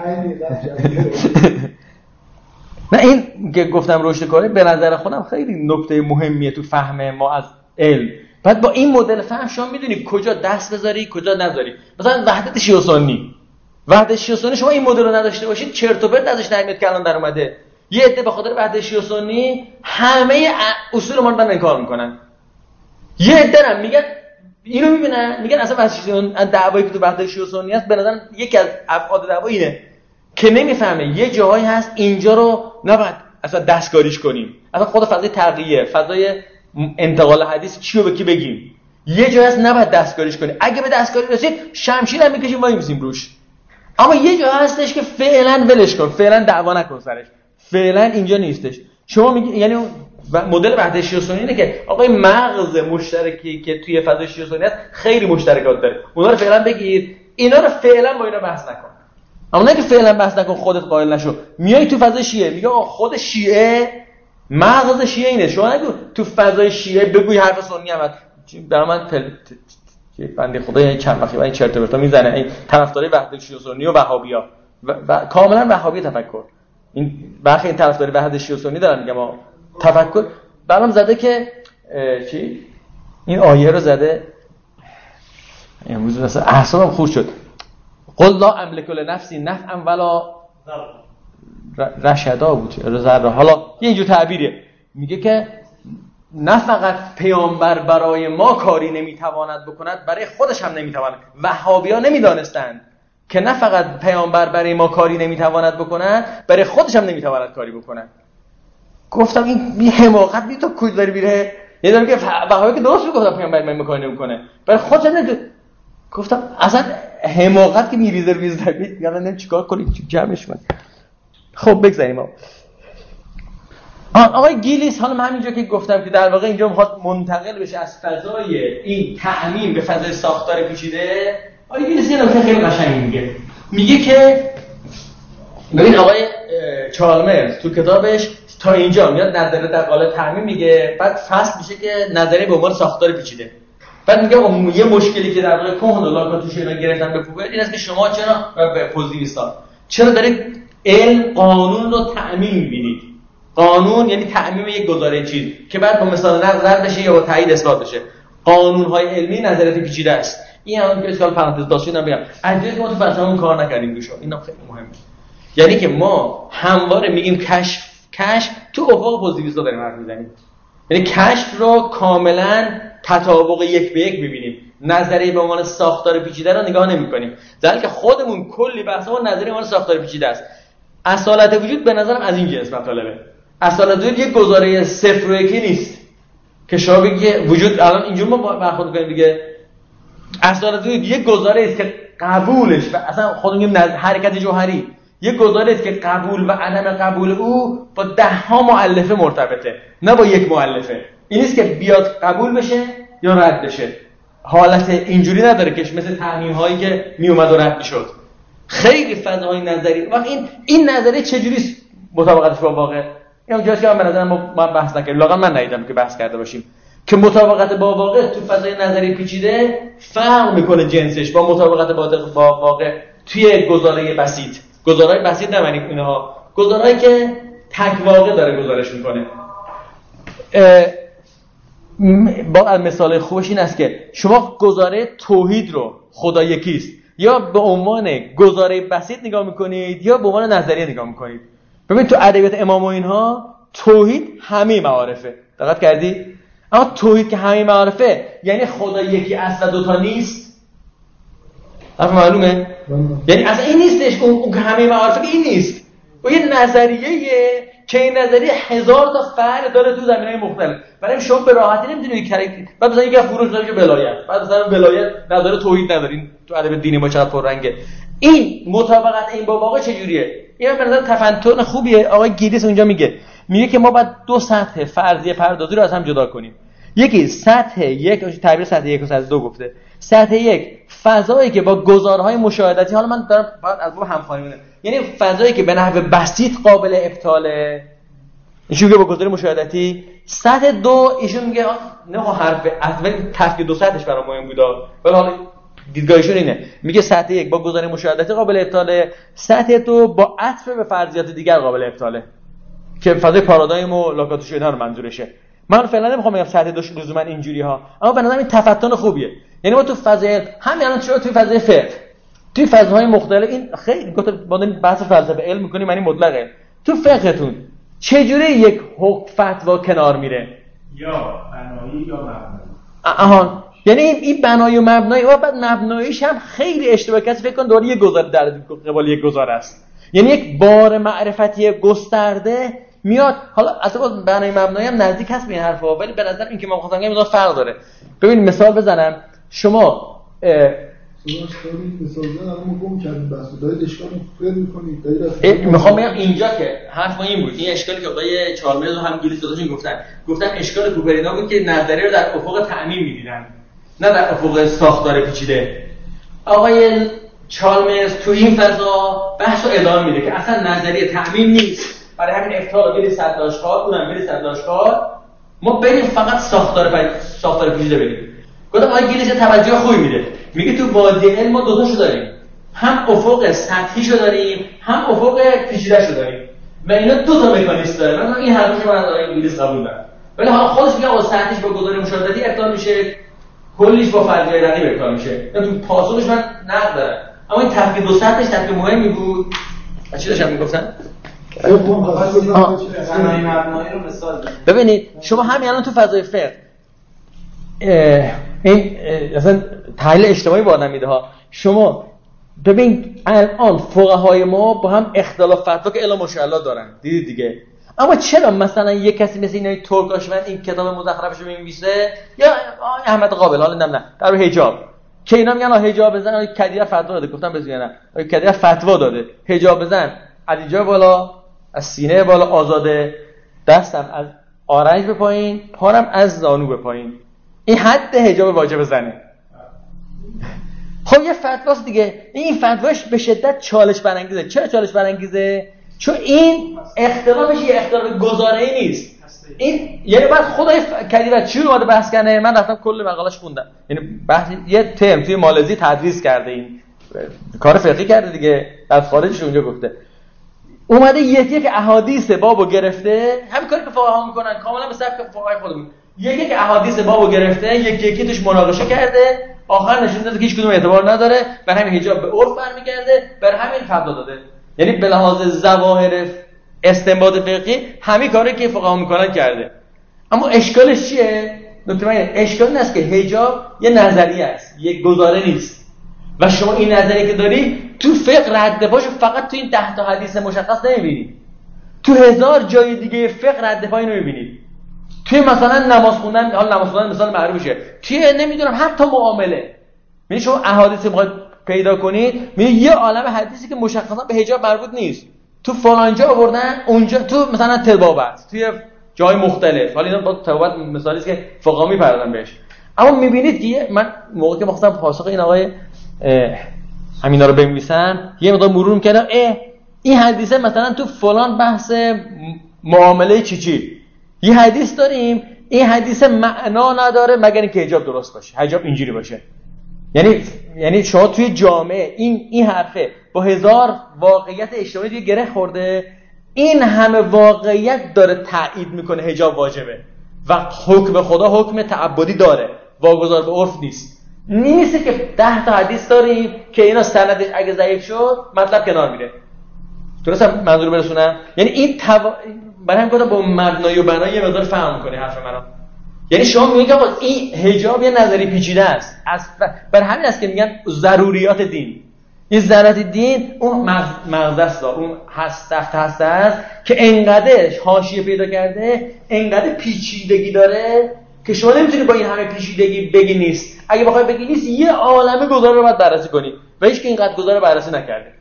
نه این که گفتم رشد کاری به نظر خودم خیلی نکته مهمیه تو فهم ما از علم. بعد با این مدل فهم شما میدونی کجا دست بذاری کجا نذاری. مثلا وحدت شیعه و سنی، وحدت شیعه و سنی شما این مدل رو نداشته باشید چرت و پرت ازش نمیاد که الان در اومده. یه عده به خاطر وحدت شیعه و سنی همه اصول ما رو انکار میکنن. یه عده هم میگن اینو میبینن میگن اصلا وحدت دعوایی که تو وحدت شیعه و سنی هست به نظر یکی از ابعاد دعوا اینه که نمیفهمه یه جاهایی هست اینجا رو نباید اصلا دستکاریش کنیم. اصلا خود فضای تقیه، فضای انتقال حدیث چیو به کی بگیم، یه جایی هست نباید دستکاریش کنیم. اگه به دستکاری رسید شمشیر هم میکشیم وای میسیم روش. اما یه جا هستش که فعلا ولش کن، فعلا دعوا نکن سرش، فعلا اینجا نیستش. شما میگی یعنی مدل وحدت شیعه و سنی اینه که آقا این مغز مشترکی که توی فضای شیعه و سنی هست خیلی مشترکات داره، اونا رو فعلا بگیر، اینا رو فعلا با اینا بحث نکن. اما نه که فعلا بحث نکن خودت قائل نشو. میای تو فضای شیعه میگه آقا خود شیعه مغز شیعه اینه، شما نگو تو فضای شیعه بگوی حرف سنی هم در من پل... بنده خدا یعنی چند وقتی این چرت و پرتا میزنه این طرفدارای وحدت شیعه و سنی و وهابیا و, و... کاملا وهابی تفکر. این برخی این طرفدارای وحدت شیعه و سنی دارن میگم ما تفکر برام زده که چی این آیه رو زده امروز مثلا اعصابم خورد شد. قل لا املک لنفسی نفعا ولا رشدا بود ذره. حالا یه اینجور تعبیریه، میگه که نه فقط پیامبر برای ما کاری نمیتواند بکند برای خودش هم نمیتواند. وهابی‌ها نمیدانستند که نه فقط پیامبر برای ما کاری نمیتواند بکند برای خودش هم نمیتواند کاری بکند. گفتم این حماقت بی تو کجا داری میره؟ یه دارم که وهابی که درست میگفتن پیامبر من کاری نمیکنه برای خودش هم نمیتونه. گفتم اصلا حماقت که میریزه روی زمین میگم نمیدونم چیکار کنیم جمعش کنیم. خب بگذاریم آقا. آقای گیلیس حالا من همینجا که گفتم که در واقع اینجا میخواد منتقل بشه از فضای این تعمیم به فضای ساختار پیچیده. آقای گیلیس یه نکته خیلی قشنگی میگه، میگه که ببین آقای چالمرز تو کتابش تا اینجا میاد نظریه در قالب تعمیم میگه، بعد فصل میشه که نظریه به عنوان ساختار پیچیده. بعد میگه یه مشکلی که در واقع کهن و لاکاتوش اینا گرفتن به فوبیت این است که شما چرا به پوزیتیویستان چرا دارید علم قانون رو تعمیم می‌بینید. قانون یعنی تعمیم یک گزاره چیز که بعد با مثال نقض رد بشه یا با تایید اثبات بشه. قانون‌های علمی نظریات پیچیده است. این هم که اسکال پرانتز داشتم میگم اگه ما تو فلسفه‌مون کار نکردیم روش، اینا خیلی مهمه. یعنی که ما همواره میگیم کشف کشف تو افق پوزیتیویستا داریم حرف میزنیم. یعنی کشف رو کاملا تطابق یک به یک می‌بینیم. نظریه به عنوان ساختار پیچیده رو نگاه نمی‌کنیم. در حالی که خودمون کلی بحثمون نظریه به عنوان ساختار پیچیده است. اصالت وجود به نظرم از این جنس مطالبه. اصالت وجود یک گزاره صفر و یکی نیست. که شما بگی وجود الان اینجور ما برخورد کنیم دیگه اصالت وجود یک گزاره است که قبولش و اصلا خودمون حرکت جوهری یک گزاره است که قبول و عدم قبول او با ده ها مؤلفه مرتبطه، نه با یک مؤلفه. این نیست که بیاد قبول بشه یا رد بشه. حالت اینجوری نداره که مثل تعمیم هایی که می اومد و رد میشد. خیلی فضاهای نظری و این این نظریه چجوری مطابقتش با واقع؟ این جاست که من به نظرم ما بحث نکردیم، لااقل من ندیدم که بحث کرده باشیم که مطابقت با واقع تو فضای نظری پیچیده فرق میکنه جنسش با مطابقت با واقع توی گزاره بسیط. گزارهای بسیط نمانیم اینها، گزارهایی که تک واقع داره گزارش میکنه. با مثال خوبش این است که شما گزاره توحید رو خدا یکیست یا به عنوان گزاره بسیط نگاه میکنید یا به عنوان نظریه نگاه میکنید. ببین تو ادبیات امام و اینها توحید همه معارفه، دقت کردی؟ اما توحید که همه معارفه یعنی خدا یکی است و دوتا نیست. حرف معلومه؟ یعنی اصلا این نیستش اون همه معارفه، این نیست. و یه نظریه که این نظریه هزار تا فرع داره تو زمینه‌های مختلف. برای شما به راحتی نمی‌تونید کرکتر بعد مثلا یکی فروش داره که ولایت، بعد مثلا ولایت نداره توحید ندارین. تو ادب دینی ما چقدر پررنگه. این مطابقت این با واقع چجوریه؟ این به نظر تفنن خوبیه. آقای گیلیس اونجا میگه میگه که ما باید دو سطح فرضیه پردازی رو از هم جدا کنیم. یکی سطح یک، تعبیر سطح یک و سطح دو گفته. سطح یک فضایی که با گزارهای مشاهداتی، حالا من دارم باید از باب همخوانی می‌کنم، یعنی فضایی که به نحو بسیط قابل ابطاله، ایشون میگه با گزاره مشاهداتی. سطح دو ایشون میگه نه حرف اصلا تفکیک دو سطحش برام مهم بوده، ولی حالا دیدگاهشون اینه، میگه سطح یک با گزاره مشاهداتی قابل ابطاله، سطح دو با عطف به فرضیات دیگر قابل ابطاله که فضای پارادایم و لاکاتوش اینا رو منظورشه. من فعلا نمیخوام بگم سطح دوش لزوما اینجوری ها، اما به نظرم این تفتن خوبیه. یعنی ما تو فضای همین الان چرا تو فضای فقه، تو فضاهای مختلف، این خیلی گفت با بحث فلسفه علم می‌کنیم، یعنی مطلقه. تو فقهتون چه جوری یک حکم فتوا کنار میره؟ یا بنایی یا مبنایی. آها، یعنی این این بنایی و مبنایی و بعد مبناییش هم خیلی اشتباه کسی فکر کنه دوباره یک گزاره در قبال یک گزاره است. یعنی یک بار معرفتی گسترده میاد. حالا اصلا بنای مبنایی هم نزدیک هست به این حرفا، ولی به نظر این که ما می‌خواستم بگم فرق داره. ببین مثال بزنم، شما مثال بزنم ما گم کردیم بحثو، دارید اشکال فکر می‌کنید، دارید میخوام بگم اینجا که حرف ما این بود، این اشکالی که آقای چارمرز و هم گیلیس داداشون گفتن گفتن اشکال کوپرینا بود که نظریه رو در افق تعمیم می‌دیدن، نه در افق ساختار پیچیده. آقای چارمرز تو این فضا بحثو ادامه میده که اصلا نظریه تعمیم نیست، برای همین افتار گلی صد داشکار اونم گلی صد داشکار، ما بریم فقط ساختار پی... ساختار پیچیده بریم. گفتم آقای گیلیس توجه خوبی میده، میگه تو وادی علم ما دو تاشو داریم، هم افق سطحیشو داریم هم افق پیچیده‌شو داریم و اینا دو تا مکانیزم داره. من این حرفشو من از آقای گیلیس قبول دارم، ولی حالا خودش میگه آقا سطحیش با گزاره مشاهداتی ابطال میشه، کلیش با فرضیه رقیب ابطال میشه. یعنی تو پاسخش من نقد دارم، اما این تفکیک دو سطحش تفکیک مهمی بود. چی داشتم میگفتن؟ بنای مبنایی رو مثال بزنید. ببینید شما همین الان تو فضای فقه این اصلا تحلیل اجتماعی با آدم میده ها. شما ببین الان فقهای ما با هم اختلاف فتوا که الا ماشاءالله دارن، دیدید دیگه. اما چرا مثلا یک کسی مثل اینای ترکاشوند این کتاب مزخرفش رو می‌نویسه یا احمد قابل، حالا نمیدونم در حجاب که اینا میگن حجاب بزن، کدیر فتوا داده، گفتم بزنن کدیر فتوا داده حجاب بزن از اینجا بالا، از سینه بالا آزاده، دستم از آرنج به پایین، پارم از زانو به پایین، این حد حجاب واجب زنه. خب یه فتواست دیگه. این فتواش به شدت چالش برانگیزه. چرا چالش برانگیزه؟ چون این اختلافش یه اختلاف گزاره‌ای نیست. این یعنی بعد خدای کدیور چی رو اومده بحث کنه، من رفتم کل مقاله‌اش خوندم. یعنی بحث یه ترم توی مالزی تدریس کرده، این کار فقهی کرده دیگه، از خارجش اونجا گفته. اومده یکی یک احادیث بابو گرفته، همین کاری که فقها میکنن کاملا به سبک فقهای خودمون. یکی یک احادیث بابو گرفته، یکی یکی توش مناقشه کرده، آخر نشون داده که هیچ کدوم اعتبار نداره، برای همین حجاب به عرف برمیگرده، برای همین فتوا داده. یعنی به لحاظ ظواهر استنباط فقهی همین کاری که فقها میکنن کرده. اما اشکالش چیه؟ نکته مهمه اشکال این است که حجاب یه نظریه است، یک گزاره نیست. و شما این نظریه که داری تو فقه رد پاشو فقط تو این ده تا حدیث مشخص نمیبینی، تو هزار جای دیگه فقه رد پای نمیبینی. توی مثلا نماز خوندن، حالا نماز خوندن مثال معروفشه، توی نمیدونم حتی معامله، یعنی شما احادیث میخواید پیدا کنید، میگه یه عالم حدیثی که مشخصا به حجاب مربوط نیست، تو فلان جا آوردن، اونجا تو مثلا تبابت توی جای مختلف، حالا اینا با تبابت مثالی است که فقها میپردازن بهش، اما میبینید که من موقعی که مخصوصا پاسخ این آقای همینا رو بنویسم یه مقدار مرور می‌کردم، اه این حدیثه مثلا تو فلان بحث معامله چی چی یه حدیث داریم، این حدیث معنا نداره مگر اینکه حجاب درست باشه، حجاب اینجوری باشه. یعنی یعنی شما توی جامعه این این حرفه با هزار واقعیت اجتماعی دیگه گره خورده، این همه واقعیت داره تایید میکنه حجاب واجبه و حکم خدا حکم تعبدی داره، واگذار به عرف نیست. نیست که ده تا حدیث داریم که اینا سندش اگه ضعیف شد مطلب کنار میره. درست منظور برسونم؟ یعنی این توا... برای هم گفتم با مبنای و بنای یه مقدار فهم کنی حرف منو. یعنی شما میگید آقا این حجاب یه نظری پیچیده است، برای همین است که میگن ضروریات دین. این ضرورت دین اون مغز است، اون هست تخت هست است که انقدر حاشیه پیدا کرده، انقدر پیچیدگی داره که شما نمیتونی با این همه پیچیدگی بگی نیست. اگه بخوای بگی نیست یه عالمه گزاره رو باید بررسی کنی و هیچ که اینقدر گزاره بررسی نکرده.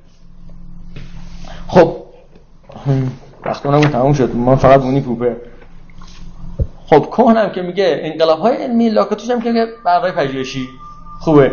خب وقتمون تموم شد، ما فقط مونی پوپه. خب کهنم که میگه انقلاب‌های علمی، لاکاتوش هم که برای پژوهشی خوبه.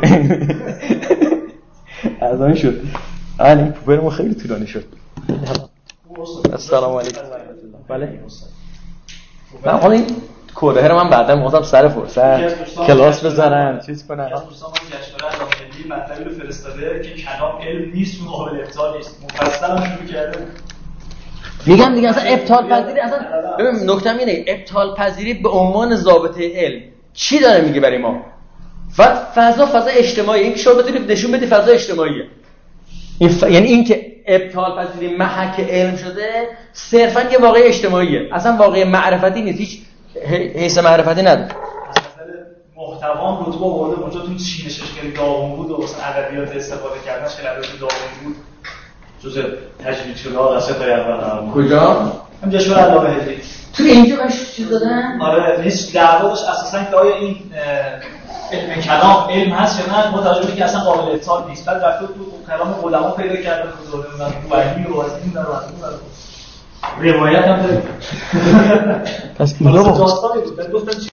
از آن شد. آن پوپه ما خیلی طولانی شد. السلام علیکم و رحمت الله. بله. من حالا این کوره رو من بعدا می‌خواستم سر فرصت کلاس بزنم چیز کنم. دوستان ما جشنواره علامه‌دین مطلبی رو فرستاده که کلام علم نیست و قابل ابطال نیست. مفصل شروع کرده. میگم دیگه اصلا ابطال پذیری، اصلا ببین نکته اینه، ابطال پذیری به عنوان ضابطه علم چی داره میگه برای ما؟ و فضا فضا اجتماعی، این که شما بتونید نشون بدی فضا اجتماعیه. این ف... یعنی این که ابطال پذیری محک علم شده صرفا یه واقعی اجتماعیه، اصلا واقعی معرفتی نیست، هیچ حیث معرفتی نداره. محتوام رتبه آورده اونجا تو چین ششگری داغون بود و مثلا ادبیات استفاده کردنش خیلی ادبیات داغون بود. جزء تجوید شده ها قصه تا اول. کجا؟ هم جشنواره علامه‌دین. تو اینجا بهش چیز دادن؟ آره نیست، دعواش اساسا که آیا این علم کلام علم هست یا نه، ما توجه که اصلا قابل ابطال نیست. بعد رفت تو کلام علما پیدا کردن که زوده اونم تو علمی و واسطین داره واسطین روایت هم داره. پس اینا داستانی بود. گفتم